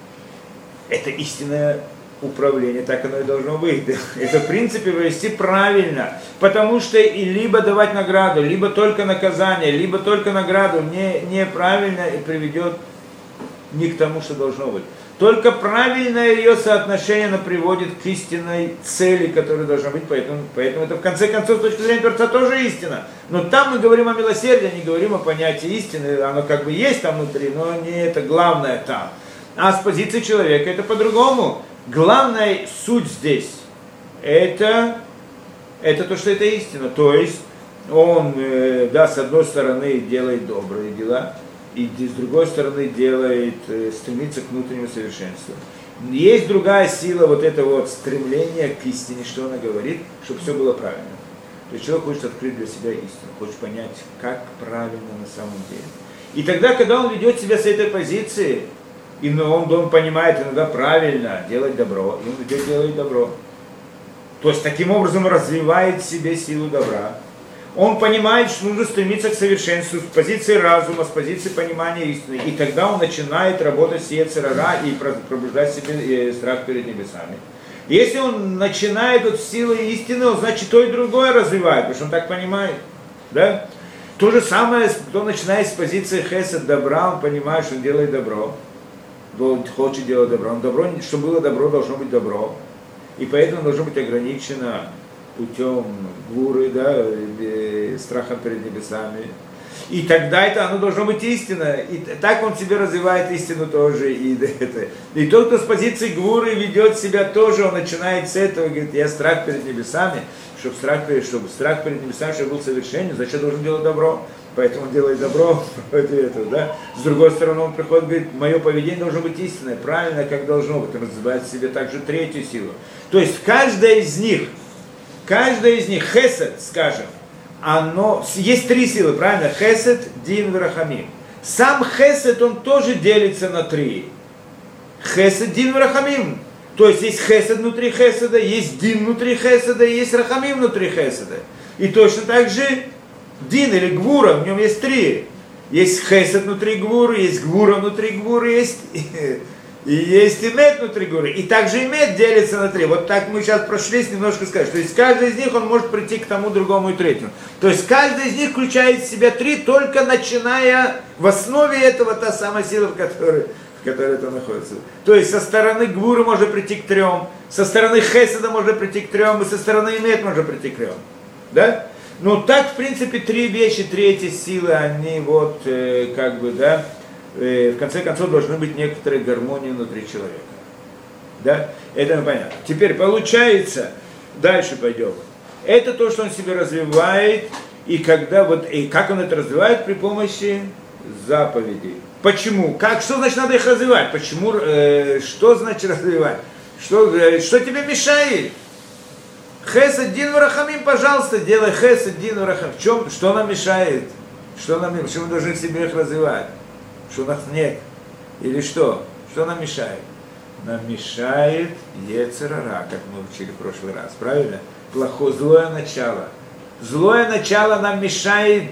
Это истинное управление, так оно и должно быть. Это в принципе вести правильно, потому что и либо давать награду, либо только наказание, либо только награду не, неправильно и приведет не к тому, что должно быть. Только правильное ее соотношение оно приводит к истинной цели, которая должна быть, поэтому, поэтому это в конце концов с точки зрения Творца тоже истина. Но там мы говорим о милосердии, не говорим о понятии истины, оно как бы есть там внутри, но не это главное там. А с позиции человека это по-другому. Главная суть здесь, это, это то, что это истина. То есть он, э, да, с одной стороны делает добрые дела, и с другой стороны делает, э, стремится к внутреннему совершенству. Есть другая сила, вот это вот стремление к истине, что она говорит, чтобы все было правильно. То есть человек хочет открыть для себя истину, хочет понять, как правильно на самом деле. И тогда, когда он ведет себя с этой позиции, и он, он понимает иногда правильно делать добро, и он идет делать добро. То есть таким образом развивает в себе силу добра. Он понимает, что нужно стремиться к совершенству с позиции разума, с позиции понимания истины. И тогда он начинает работать с йецер ара и пробуждать в себе страх перед небесами. Если он начинает от силы истины, он значит то и другое развивает, потому что он так понимает. Да? То же самое, кто начинает с позиции хесед, добра, он понимает, что он делает добро. Он хочет делать добро. Он добро, чтобы было добро, должно быть добро. И поэтому должно быть ограничено путем гуры, да, страхом перед небесами. И тогда это оно должно быть истина. И так он себе развивает истину тоже. И, это. И тот, кто с позиции гуры ведет себя тоже, он начинает с этого, говорит, я страх перед небесами, чтобы страх перед, чтобы страх перед небесами, чтобы был совершенен, значит, должен делать добро. Поэтому он делает добро против этого, да. С другой стороны, он приходит, говорит, мое поведение должно быть истинное, правильное, как должно быть. Он развивает в себе также третью силу. То есть каждая из них каждая из них, хесед, скажем, оно, есть три силы, правильно? Хесед, дин, рахамим. Сам хесед, он тоже делится на три. Хесед, дин, рахамим. То есть есть хесед внутри хеседа, есть дин внутри хеседа, и есть рахамим внутри хеседа. И точно так же дин или гвура, в нем есть три. Есть хесед внутри гвуры, есть гвура внутри гвуры, есть, и есть имет внутри гвуры. И также имет делится на три. Вот так мы сейчас прошлись, немножко сказать, что есть каждый из них, он может прийти к тому, другому и третьему. То есть каждый из них включает в себя три, только начиная в основе этого та самая сила, в которой, в которой это находится. То есть со стороны гвуры можно прийти к трем, со стороны хеседа можно прийти к трем, и со стороны имет можно прийти к трем. Да? Ну так, в принципе, три вещи, три эти силы, они вот, э, как бы, да, э, в конце концов, должны быть некоторые гармонии внутри человека. Да? Это понятно. Теперь получается, дальше пойдем. Это то, что он себе развивает, и когда вот, и как он это развивает при помощи заповедей. Почему? Как? Что значит надо их развивать? Почему? Э, что значит развивать? Что, э, что тебе мешает? Хесед, дин, рахамим, пожалуйста, делай хесед, дин, рахамим. В чем, что нам мешает? Что нам, почему мы должны в себе их развивать? Что у нас нет? Или что? Что нам мешает? Нам мешает йецер ара, как мы учили в прошлый раз, правильно? Плохое, злое начало. Злое начало нам мешает,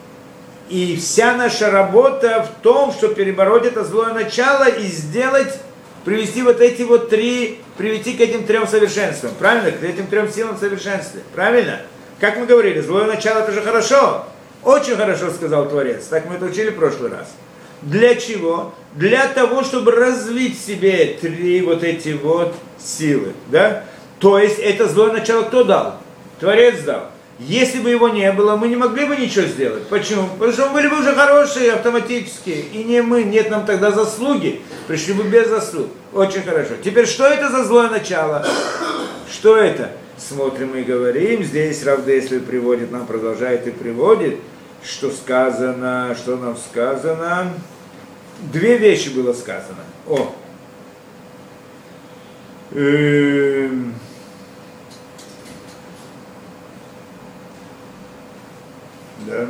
и вся наша работа в том, чтобы перебороть это злое начало и сделать, привести вот эти вот три, привести к этим трем совершенствам. Правильно? К этим трем силам совершенства. Правильно? Как мы говорили, злое начало это же хорошо. Очень хорошо сказал Творец. Так мы это учили в прошлый раз. Для чего? Для того, чтобы развить в себе три вот эти вот силы. Да? То есть это злое начало кто дал? Творец дал. Если бы его не было, мы не могли бы ничего сделать. Почему? Потому что мы были бы уже хорошие автоматически. И не мы, нет нам тогда заслуги. Пришли бы без заслуг. Очень хорошо. Теперь, что это за злое начало? Что это? Смотрим и говорим. Здесь Рав Деслер приводит, нам продолжает и приводит, что сказано, что нам сказано. Две вещи было сказано. О. Эм... Да.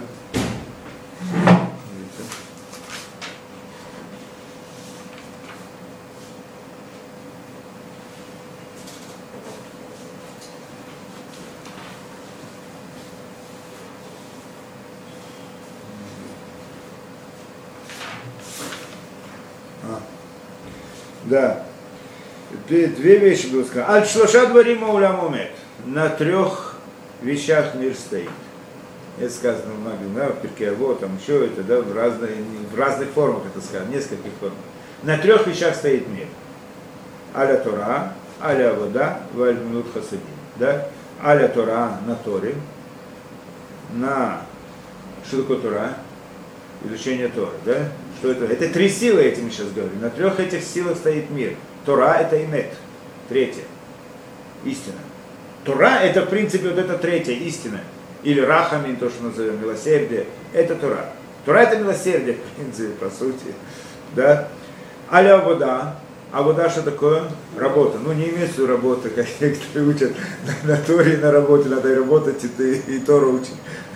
А. Да. Две вещи было сказано. Аль-шлоша дворим аулам умет. На трех вещах мир стоит. Это сказано в многих, да, в Перке Авот, там еще это, да, в, разные, в разных формах это сказано, в нескольких формах. На трех вещах стоит мир. Аля Тора, Аля Авода, Валь Минут Хасадим. Да? Аля Тора на Торе, на что такое Тора? Изучение Торы, да? Что это? Это три силы, этим мы сейчас говорим. На трех этих силах стоит мир. Тора это имет, третье, истина. Тора это в принципе вот это третье, истина. Или рахамин, то, что назовем милосердие, это Тора. Тора это милосердие, в принципе, по сути. Да? Аля Авода. Авода что такое? Работа. Ну, не имеется в виду работа, как некоторые учат на, на Торе и на работе. Надо и работать, и, ты, и Тору учить.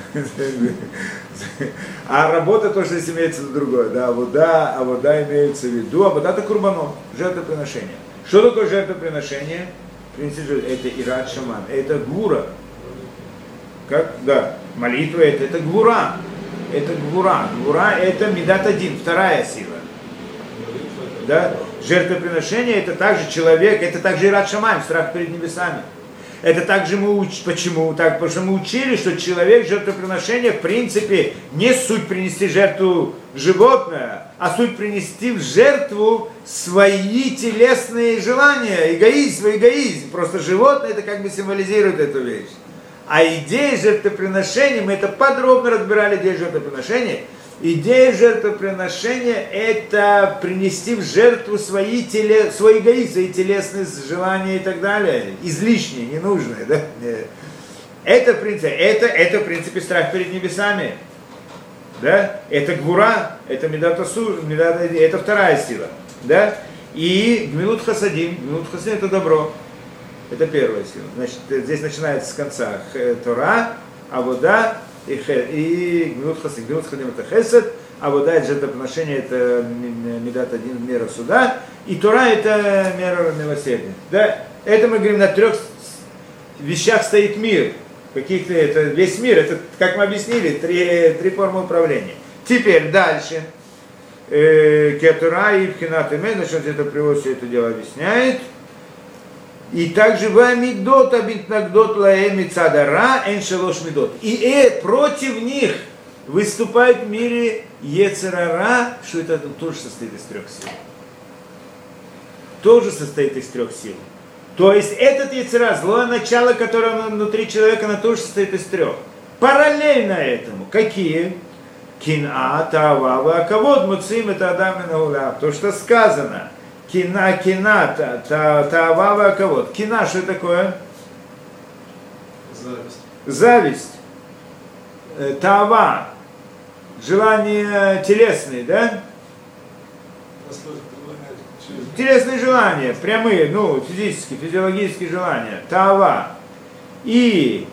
А работа то, что здесь имеется в виду другое. Да, авода, авода имеется в виду. Авода это курбанот, жертвоприношение. Что такое жертвоприношение? В принципе, это ират шаман, это гвура. Как? Да, молитва это, это гвура. Это гвура. Гвура это медат один, вторая сила. Да? Жертвоприношение это также человек, это также ират шамаим, страх перед небесами. Это также мы учим, почему? Так, потому что мы учили, что человек жертвоприношение в принципе не суть принести жертву животное, а суть принести в жертву свои телесные желания, эгоизм, свой эгоизм. Просто животное это как бы символизирует эту вещь. А идея жертвоприношения, мы это подробно разбирали, идею жертвоприношения. Идея жертвоприношения это принести в жертву свои теле, свой эгоизм, свои телесные желания и так далее. Излишние, ненужные. Да? Это, в принципе, это, это, в принципе, страх перед небесами. Да? Это гвура, это медат асур, это вторая сила. Да? И гмилут хасадим, гмилут хасадим это добро. Это первая сила. Значит, здесь начинается с конца Тора, Авода и, и Гмилут Хасид. Гмилут Хасид это Хесед, Авода это жертвоприношение, это Медат один, мера суда, и Тора это мера милосердия. Да? Это мы говорим, на трех вещах стоит мир. Каких-то, это весь мир, это, как мы объяснили, три, три формы управления. Теперь дальше. Кетура и Пхинат Имен, значит, это приводит, все это дело объясняет. И также Вамидот Абитнагдот Лаэми Цадара Эншелош Мидот. И э, против них выступает в мире Ецерара, что это тоже состоит из трех сил. Тоже состоит из трех сил. То есть этот Ецера, злое начало, которое внутри человека, оно тоже состоит из трех. Параллельно этому. Какие? Кина, Таава, Вакавод, Муцим, это Адам и Науля. То, что сказано. Кина, кина, та, та, Таава, Вакавод. Кина, что такое? Зависть. Зависть. Э, Таава. Желания телесные, да? Телесные желания, прямые, ну, физические, физиологические желания. Таава. И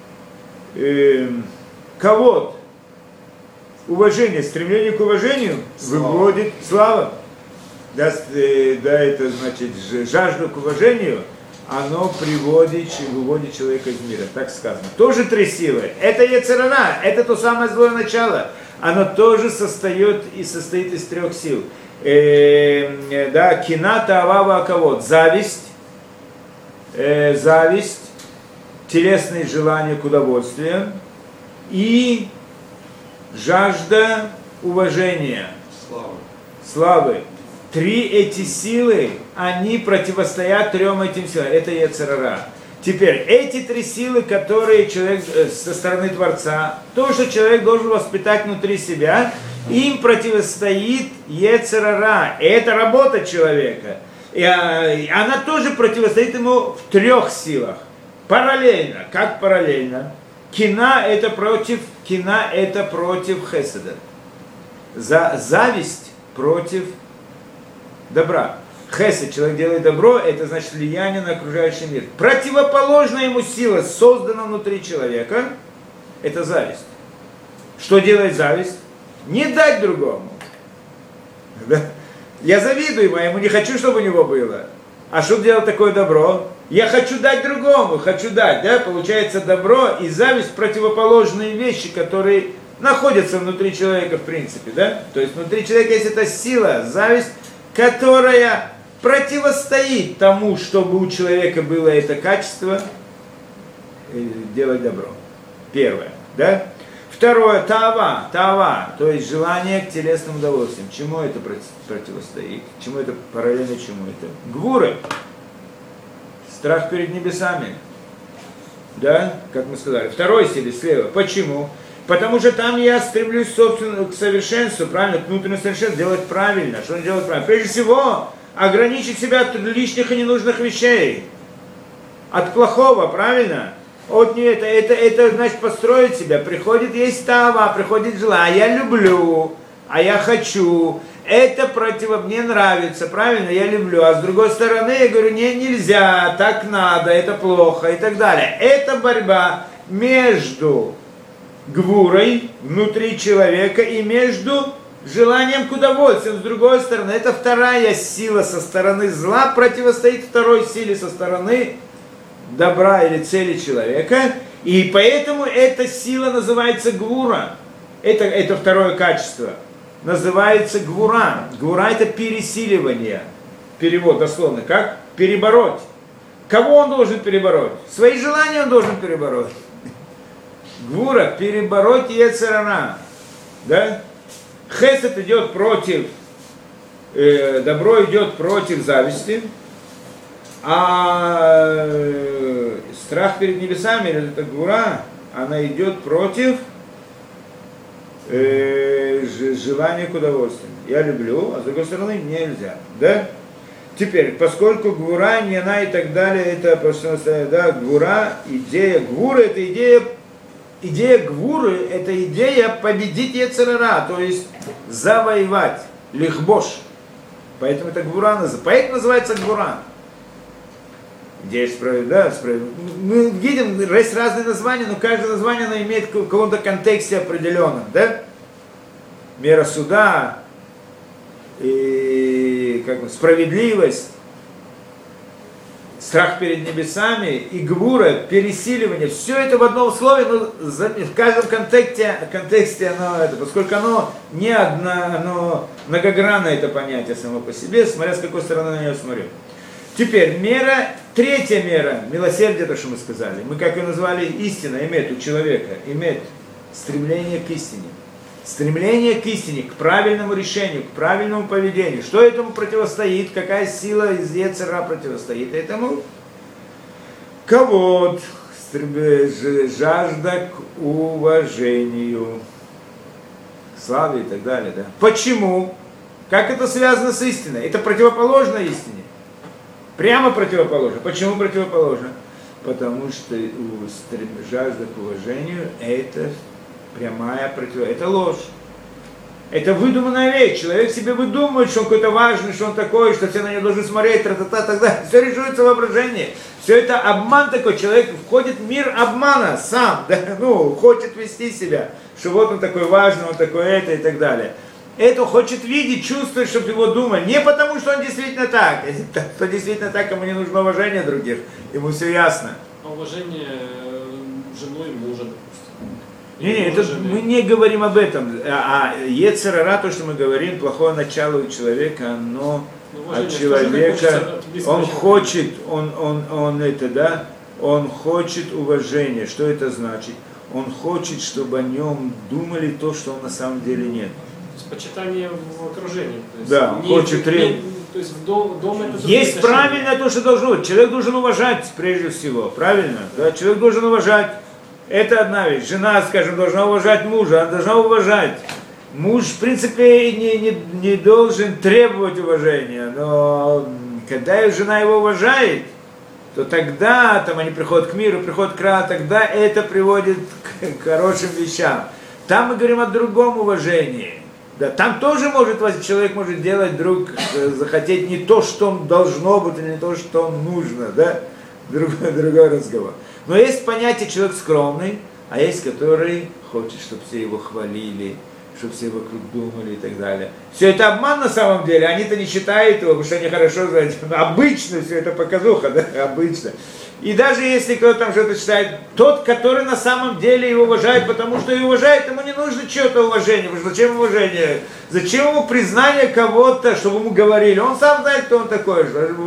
э, кавод. Уважение, стремление к уважению слава. Выводит слава. Да, да, это значит жажду к уважению, оно приводит, выводит человека из мира, так сказано. Тоже три силы. Это Ецерара, это то самое злое начало. Оно тоже состоит, и состоит из трех сил. Э, да, кина, таава, кавод. Зависть, э, зависть, телесные желания к удовольствию и жажда уважения, Слава. славы. Три эти силы, они противостоят трем этим силам. Это Ецерара. Теперь, эти три силы, которые человек со стороны Творца, то, что человек должен воспитать внутри себя, им противостоит Ецерара. И это работа человека. И она тоже противостоит ему в трех силах. Параллельно. Как параллельно? Кина это против, кина это против хеседа. За, зависть против добра. Хесед, человек делает добро, это значит влияние на окружающий мир. Противоположная ему сила, создана внутри человека, это зависть. Что делает зависть? Не дать другому. Да? Я завидую ему, я ему не хочу, чтобы у него было. А что делать такое добро? Я хочу дать другому, хочу дать, да? Получается, добро и зависть противоположные вещи, которые находятся внутри человека в принципе, да? То есть внутри человека есть эта сила, зависть, которая противостоит тому, чтобы у человека было это качество делать добро. Первое, да? Второе, таава, таава, то есть желание к телесным удовольствиям. Чему это противостоит? Чему это параллельно, чему это? Гвуры. Страх перед небесами. Да, как мы сказали. Второй силе слева. Почему? Потому что там я стремлюсь, собственно, к совершенству, правильно, к внутреннему совершенству, делать правильно. Что он делает правильно? Прежде всего, ограничить себя от лишних и ненужных вещей. От плохого, правильно? Вот не это, это, это значит построить себя. Приходит есть тава, приходит желание, а я люблю, а я хочу. Это противо, мне нравится, правильно, я люблю. А с другой стороны, я говорю, не, нельзя, так надо, это плохо и так далее. Это борьба между гвурой внутри человека и между желанием к удовольствию. С другой стороны, это вторая сила со стороны зла противостоит второй силе со стороны добра или цели человека. И поэтому эта сила называется гвура. Это, это второе качество. Называется гвура. Гвура это пересиливание. Перевод дословно. Как? Перебороть. Кого он должен перебороть? Свои желания он должен перебороть. Гвура, перебороть Ецерара. Да? Хесед идет против, э, добро идет против зависти, а э, страх перед небесами, или это гвура, она идет против э, желания к удовольствию. Я люблю, а с другой стороны нельзя. Да? Теперь, поскольку гвура, нена и так далее, это, да, гвура, идея гвура, это идея Идея гвуры – это идея победить Ецерара, то есть завоевать, лихбош. Поэтому это гвура, поэтому называется гвура. Где есть справедливость, да, справедливость. Мы видим, есть разные названия, но каждое название оно имеет в каком-то контексте определенном, да? Мера суда, и как бы, справедливость, страх перед небесами и гвура, пересиливание, все это в одном слове, но в каждом контексте, контексте оно это, поскольку оно не одно, оно многогранное это понятие само по себе, смотря с какой стороны на него смотрю. Теперь мера, третья мера, милосердие, то, что мы сказали, мы как ее назвали истина, имеет у человека, имеет стремление к истине. Стремление к истине, к правильному решению, к правильному поведению. Что этому противостоит? Какая сила из Ецера противостоит этому? Кавод, жажда к уважению, славе и так далее. Да? Почему? Как это связано с истиной? Это противоположно истине. Прямо противоположно. Почему противоположно? Потому что жажда к уважению это прямая противоположность. Это ложь. Это выдуманная вещь. Человек себе выдумывает, что он какой-то важный, что он такой, что все на него должны смотреть, тра-та-та, так далее. Все решается в воображении. Все это обман такой. Человек входит в мир обмана сам. Да? Ну, хочет вести себя, что вот он такой важный, он такой это и так далее. Это хочет видеть, чувствовать, чтобы его думали. Не потому, что он действительно так. Кто действительно так, ему не нужно уважение других. Ему все ясно. А уважение жены и мужа, допустим. Не, не, это, мы не говорим об этом. А Ецер ара, то, что мы говорим, плохое начало у человека, оно ну, от человека, он хочет, он, он, он это, да, он хочет уважения. Что это значит? Он хочет, чтобы о нем думали то, что он на самом деле нет. То есть почитание в окружении. То есть да, он не, хочет не, то есть дом, дом это есть правильно то, что должно быть. Человек должен уважать прежде всего, правильно? Да? Человек должен уважать. Это одна вещь. Жена, скажем, должна уважать мужа, она должна уважать. Муж, в принципе, не, не, не должен требовать уважения, но когда жена его уважает, то тогда там они приходят к миру, приходят к Ра, тогда это приводит к хорошим вещам. Там мы говорим о другом уважении. Да, там тоже может, человек может делать вдруг, захотеть не то, что он должно быть, или не то, что он нужно, да, другой, другой разговор. Но есть понятие человек скромный, а есть который хочет, чтобы все его хвалили, чтобы все вокруг думали и так далее. Все это обман на самом деле, они-то не считают его, потому что они хорошо знают. Обычно все это показуха, да, обычно. И даже если кто-то там что-то считает, тот, который на самом деле его уважает, потому что его уважает, ему не нужно чего-то уважения. Потому что зачем уважение? Зачем ему признание кого-то, чтобы ему говорили? Он сам знает, кто он такой.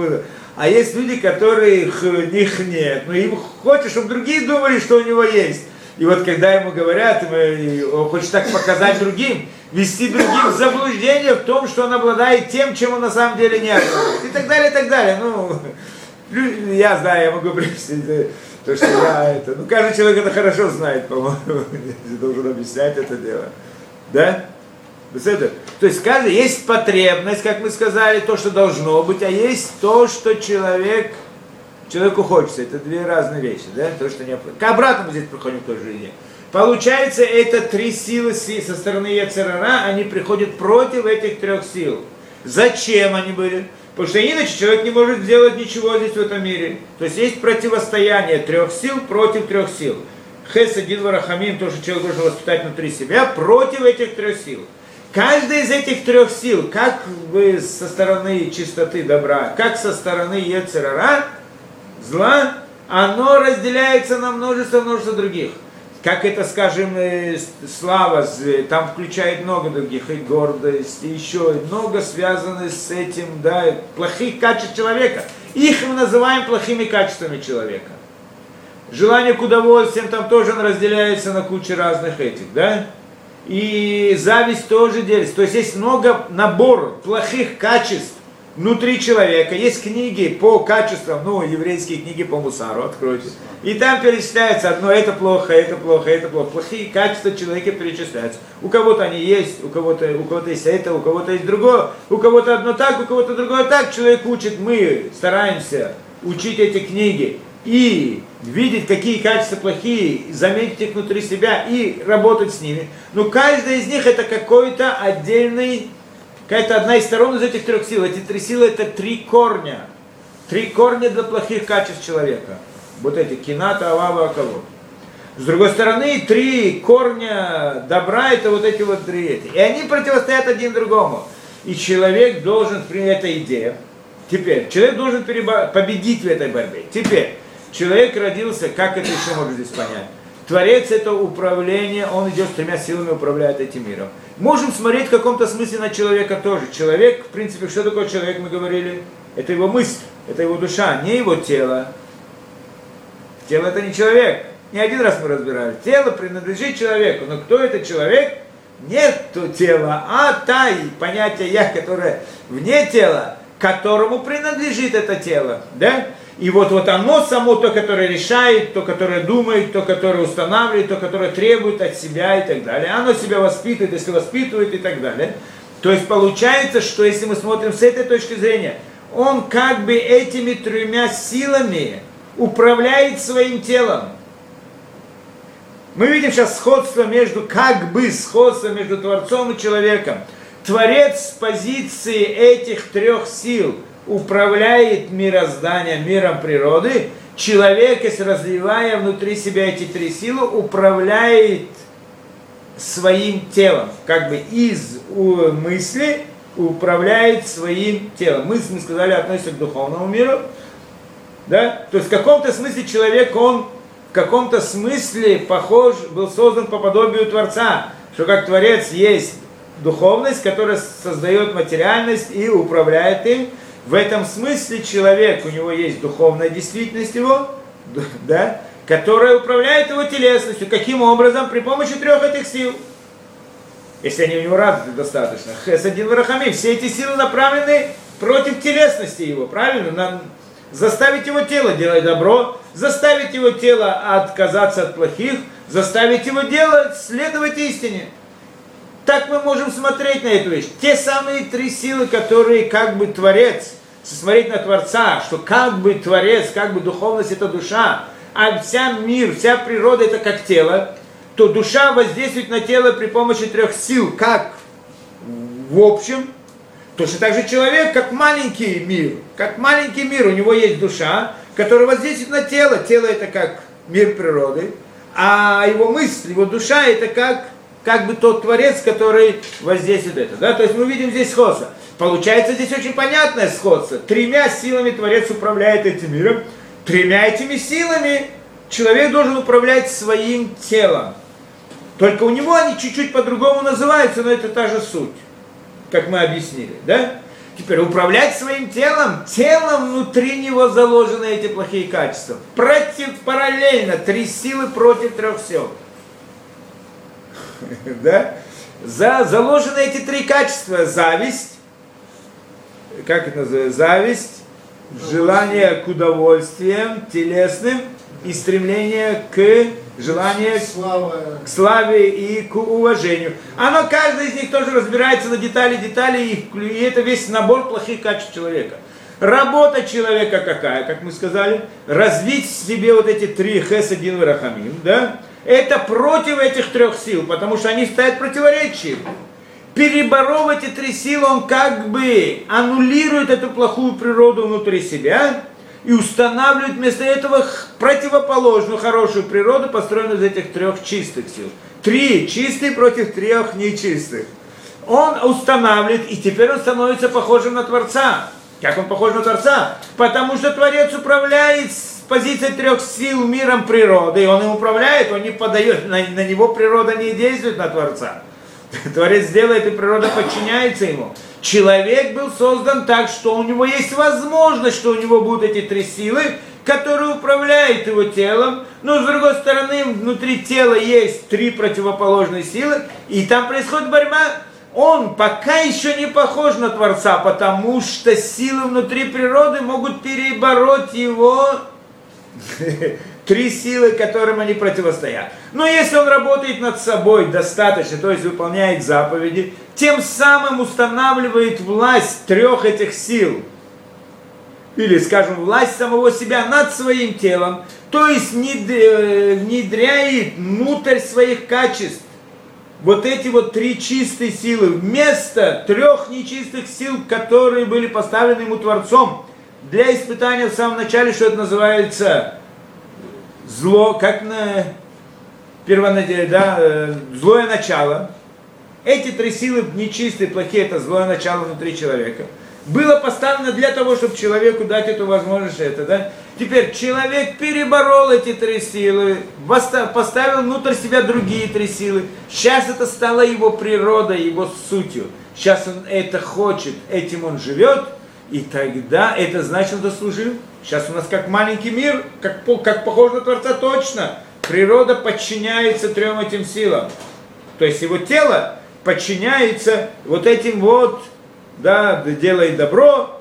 А есть люди, которых них нет. Но им хочется, чтобы другие думали, что у него есть. И вот когда ему говорят, он хочет так показать другим, вести других в заблуждение в том, что он обладает тем, чем он на самом деле не обладает. И так далее, и так далее. Ну, я знаю, я могу привести то, что я это... Ну, каждый человек это хорошо знает, по-моему. Я должен объяснять это дело. Да? То есть каждый, есть потребность, как мы сказали, то, что должно быть, а есть то, что человек, человеку хочется. Это две разные вещи, да? То, что необходимо. К обратному здесь приходим к той же идее. Получается, это три силы со стороны Ецер ара, они приходят против этих трех сил. Зачем они были? Потому что иначе человек не может сделать ничего здесь в этом мире. То есть есть противостояние трех сил против трех сил. Хесед, Дин, Рахамим, то, что человек должен воспитать внутри себя, против этих трех сил. Каждая из этих трех сил, как бы со стороны чистоты добра, как со стороны Ецер ара, зла, оно разделяется на множество-множество других. Как это, скажем, слава, там включает много других, и гордость, и еще много связано с этим, да, плохих качеств человека. Их мы называем плохими качествами человека. Желание к удовольствиям там тоже разделяется на кучу разных этих, да. И зависть тоже делится. То есть есть много наборов плохих качеств внутри человека. Есть книги по качествам, ну, еврейские книги по мусару, откройте. И там перечисляется одно, это плохо, это плохо, это плохо. Плохие качества человека перечисляются. У кого-то они есть, у кого-то, у кого-то есть это, у кого-то есть другое. У кого-то одно так, у кого-то другое так. Человек учит, мы стараемся учить эти книги и видеть, какие качества плохие, заметить их внутри себя и работать с ними. Но каждая из них это какой-то отдельный, какая-то одна из сторон из этих трех сил. Эти три силы это три корня. Три корня для плохих качеств человека. Вот эти кината, авава, акавод. С другой стороны, три корня добра, это вот эти вот три эти. И они противостоят один другому. И человек должен принять эту идею. Теперь, человек должен перебо- победить в этой борьбе. Теперь, человек родился, как это еще можно здесь понять? Творец это управление, он идет с тремя силами, управляет этим миром. Можем смотреть в каком-то смысле на человека тоже. Человек, в принципе, что такое человек, мы говорили? Это его мысль, это его душа, не его тело. Тело это не человек. Не один раз мы разбирали. Тело принадлежит человеку, но кто это человек? Нет тела, а та понятие я, которое вне тела, которому принадлежит это тело. Да? И вот, вот оно само, то, которое решает, то, которое думает, то, которое устанавливает, то, которое требует от себя и так далее. Оно себя воспитывает, если воспитывает и так далее. То есть получается, что если мы смотрим с этой точки зрения, он как бы этими тремя силами управляет своим телом. Мы видим сейчас сходство между, как бы сходство между Творцом и человеком. Творец с позиции этих трех сил управляет мирозданием, миром природы. Человек, если разливая внутри себя эти три силы, управляет своим телом. Как бы из мысли управляет своим телом. Мысль, мы сказали, относится к духовному миру. Да? То есть в каком-то смысле человек, он в каком-то смысле похож, был создан по подобию Творца. Что как Творец есть духовность, которая создает материальность и управляет им. В этом смысле человек, у него есть духовная действительность его, да, которая управляет его телесностью. Каким образом? При помощи трех этих сил. Если они у него развиты достаточно. Хесед, Дин, Рахамим. Все эти силы направлены против телесности его, правильно? На, заставить его тело делать добро, заставить его тело отказаться от плохих, заставить его делать, следовать истине. Так мы можем смотреть на эту вещь. Те самые три силы, которые как бы Творец, смотреть на Творца, что как бы Творец, как бы духовность это душа, а вся мир, вся природа это как тело, то душа воздействует на тело при помощи трех сил, как в общем, точно так же человек, как маленький мир, как маленький мир, у него есть душа, которая воздействует на тело, тело это как мир природы, а его мысль, его душа это как как бы тот Творец, который воздействует это. Да? То есть мы видим здесь сходство. Получается здесь очень понятное сходство. Тремя силами Творец управляет этим миром. Тремя этими силами человек должен управлять своим телом. Только у него они чуть-чуть по-другому называются, но это та же суть, как мы объяснили. Да? Теперь управлять своим телом, телом внутри него заложены эти плохие качества. Против, параллельно, три силы против трех сил. Да? За, заложены эти три качества. Зависть, как это называется? Зависть, желание к удовольствиям телесным и стремление к желанию к славе и к уважению. Оно, каждый из них тоже разбирается на детали, детали, и, и это весь набор плохих качеств человека. Работа человека какая, как мы сказали? Развить в себе вот эти три хесед, дин, рахамим, да? Это против этих трех сил, потому что они стоят в противоречии. Переборов эти три силы, он как бы аннулирует эту плохую природу внутри себя и устанавливает вместо этого противоположную хорошую природу, построенную из этих трех чистых сил. Три чистые против трех нечистых. Он устанавливает, и теперь он становится похожим на Творца. Как он похож на Творца? Потому что Творец управляет с позиции трех сил миром природы, и он им управляет, он не подает, на, на него природа не действует, на Творца. Творец делает, и природа подчиняется ему. Человек был создан так, что у него есть возможность, что у него будут эти три силы, которые управляют его телом, но с другой стороны, внутри тела есть три противоположные силы, и там происходит борьба. Он пока еще не похож на Творца, потому что силы внутри природы могут перебороть его три силы, которым они противостоят. Но если он работает над собой достаточно, то есть выполняет заповеди, тем самым устанавливает власть трех этих сил, или, скажем, власть самого себя над своим телом, то есть внедряет внутрь своих качеств вот эти вот три чистые силы, вместо трех нечистых сил, которые были поставлены ему Творцом, для испытания в самом начале, что это называется зло, как на первоначале, да, злое начало. Эти три силы нечистые, плохие, это злое начало внутри человека. Было поставлено для того, чтобы человеку дать эту возможность, это, да. Теперь человек переборол эти три силы, поставил внутрь себя другие три силы. Сейчас это стало его природой, его сутью. Сейчас он это хочет, этим он живет, и тогда это значит, он заслужил. Сейчас у нас как маленький мир, как, как похож на Творца точно. Природа подчиняется трем этим силам. То есть его тело подчиняется вот этим вот, да, делает добро,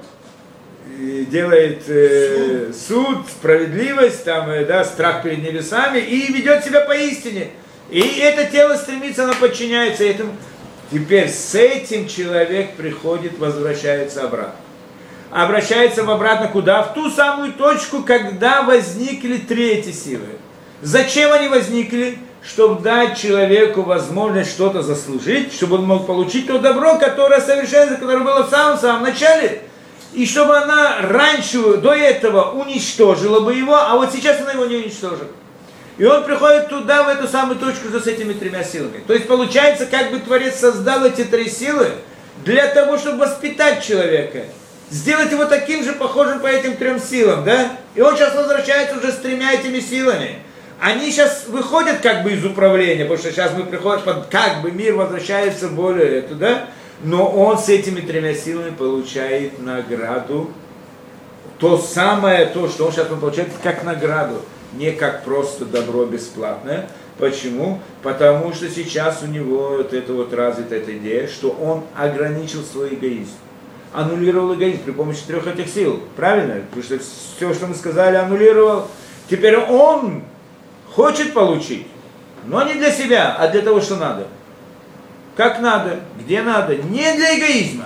делает э, суд, справедливость, там, э, да, страх перед небесами и ведет себя поистине. И это тело стремится, оно подчиняется этому. Теперь с этим человек приходит, возвращается обратно. Обращается обратно куда? В ту самую точку, когда возникли третьи силы. Зачем они возникли? Чтобы дать человеку возможность что-то заслужить, чтобы он мог получить то добро, которое совершенно, которое было в самом-самом начале, и чтобы она раньше, до этого уничтожила бы его, а вот сейчас она его не уничтожит. И он приходит туда, в эту самую точку с этими тремя силами. То есть получается, как бы Творец создал эти три силы для того, чтобы воспитать человека, сделать его таким же, похожим по этим трем силам, да? И он сейчас возвращается уже с тремя этими силами. Они сейчас выходят как бы из управления, потому что сейчас мы приходим, как бы мир возвращается более туда, но он с этими тремя силами получает награду. То самое, то, что он сейчас получает как награду, не как просто добро бесплатное. Почему? Потому что сейчас у него вот эта вот развита эта идея, что он ограничил свой эгоизм. Аннулировал эгоизм при помощи трех этих сил. Правильно? Потому что все, что мы сказали, аннулировал. Теперь он хочет получить, но не для себя, а для того, что надо. Как надо, где надо, не для эгоизма.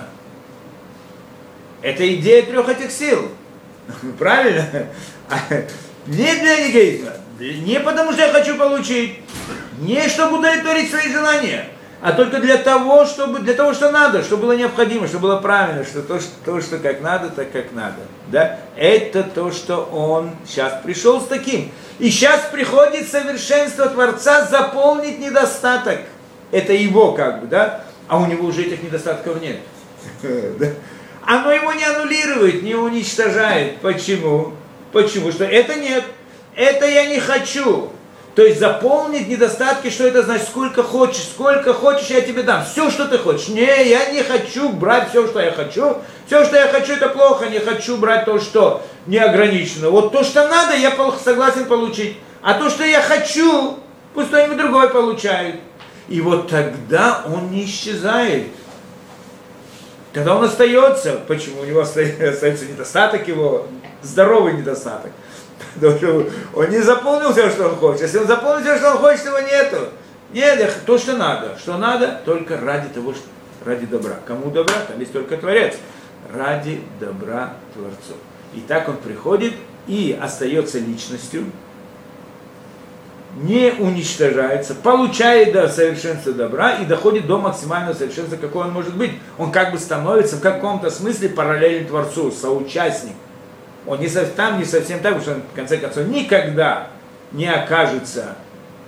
Это идея трех этих сил. Правильно? Не для эгоизма. Не потому, что я хочу получить, не чтобы удовлетворить свои желания, а только для того, чтобы, для того, что надо, что было необходимо, что было правильно, что то, что, то, что как надо, так как надо. Да? Это то, что он сейчас пришел с таким. И сейчас приходит совершенство Творца заполнить недостаток. Это его как бы, да? А у него уже этих недостатков нет. Оно его не аннулирует, не уничтожает. Почему? Почему? Что это нет. Это я не хочу. То есть заполнить недостатки, что это значит? Сколько хочешь, сколько хочешь, я тебе дам. Все, что ты хочешь. Не, я не хочу брать все, что я хочу. Все, что я хочу, это плохо. Не хочу брать то, что не ограничено. Вот то, что надо, я согласен получить. А то, что я хочу, пусть кто-нибудь другой получает. И вот тогда он не исчезает. Тогда он остается. Почему? У него остается недостаток его, здоровый недостаток. Потому что он не заполнил все, что он хочет. Если он заполнил все, что он хочет, его нету. Нет, то, что надо. Что надо, только ради того, что ради добра. Кому добра? Там есть только Творец. Ради добра Творцу. И так он приходит и остается личностью, не уничтожается, получает до совершенства добра и доходит до максимального совершенства, какой он может быть. Он как бы становится в каком-то смысле параллельным Творцу, соучастник. Он не совсем, там не совсем так, потому что он, в конце концов, никогда не окажется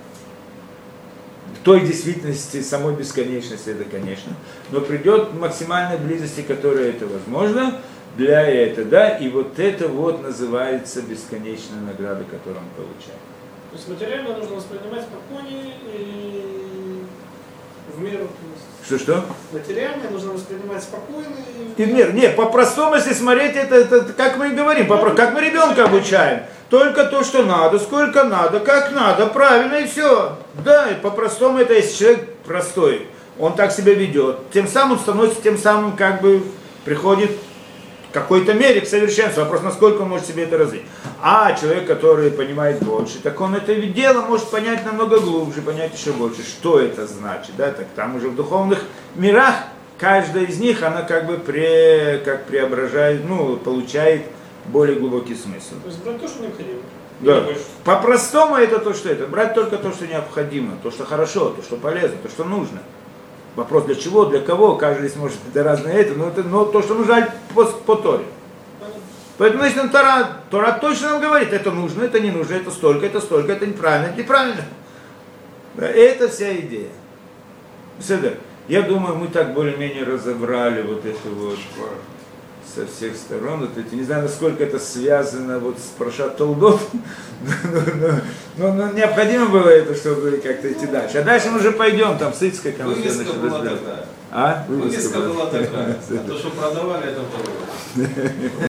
в той действительности, самой бесконечности, это, конечно, но придет к максимальной близости, которая это возможно, для этого, да, и вот это вот называется бесконечная награда, которую он получает. То есть материально нужно воспринимать спокойнее и в меру. Что-что? Материально нужно воспринимать спокойно и... И в меру. Не, по-простому, если смотреть, это, это как мы и говорим, по- как мы ребенка обучаем. Только то, что надо, сколько надо, как надо, правильно и все. Да, и по-простому это если человек простой, он так себя ведет. Тем самым становится, тем самым как бы приходит в какой-то мере к совершенству. Вопрос, насколько он может себе это развить. А человек, который понимает больше, так он это дело может понять намного глубже, понять еще больше, что это значит. Да? Так там уже в духовных мирах каждая из них, она как бы пре, как преображает, ну, получает более глубокий смысл. То есть брать то, что необходимо. Да. По-простому это то, что это. Брать только то, что необходимо, то, что хорошо, то, что полезно, то, что нужно. Вопрос для чего, для кого, каждый сможет, это разное это, но, это, но то, что нужно по, по Торе. Поэтому, значит, Тора, Тора точно нам говорит, это нужно, это не нужно, это столько, это столько, это неправильно, это неправильно. Это вся идея. Седер. Я думаю, мы так более-менее разобрали вот это вот со всех сторон. Вот эти, не знаю, насколько это связано вот с Парашат Толдот, но, но необходимо было это, чтобы как-то идти дальше. А дальше мы уже пойдем, там с Ицкаком. Вывеска была такая. А? Вывеска была такая. А то, что продавали, это было.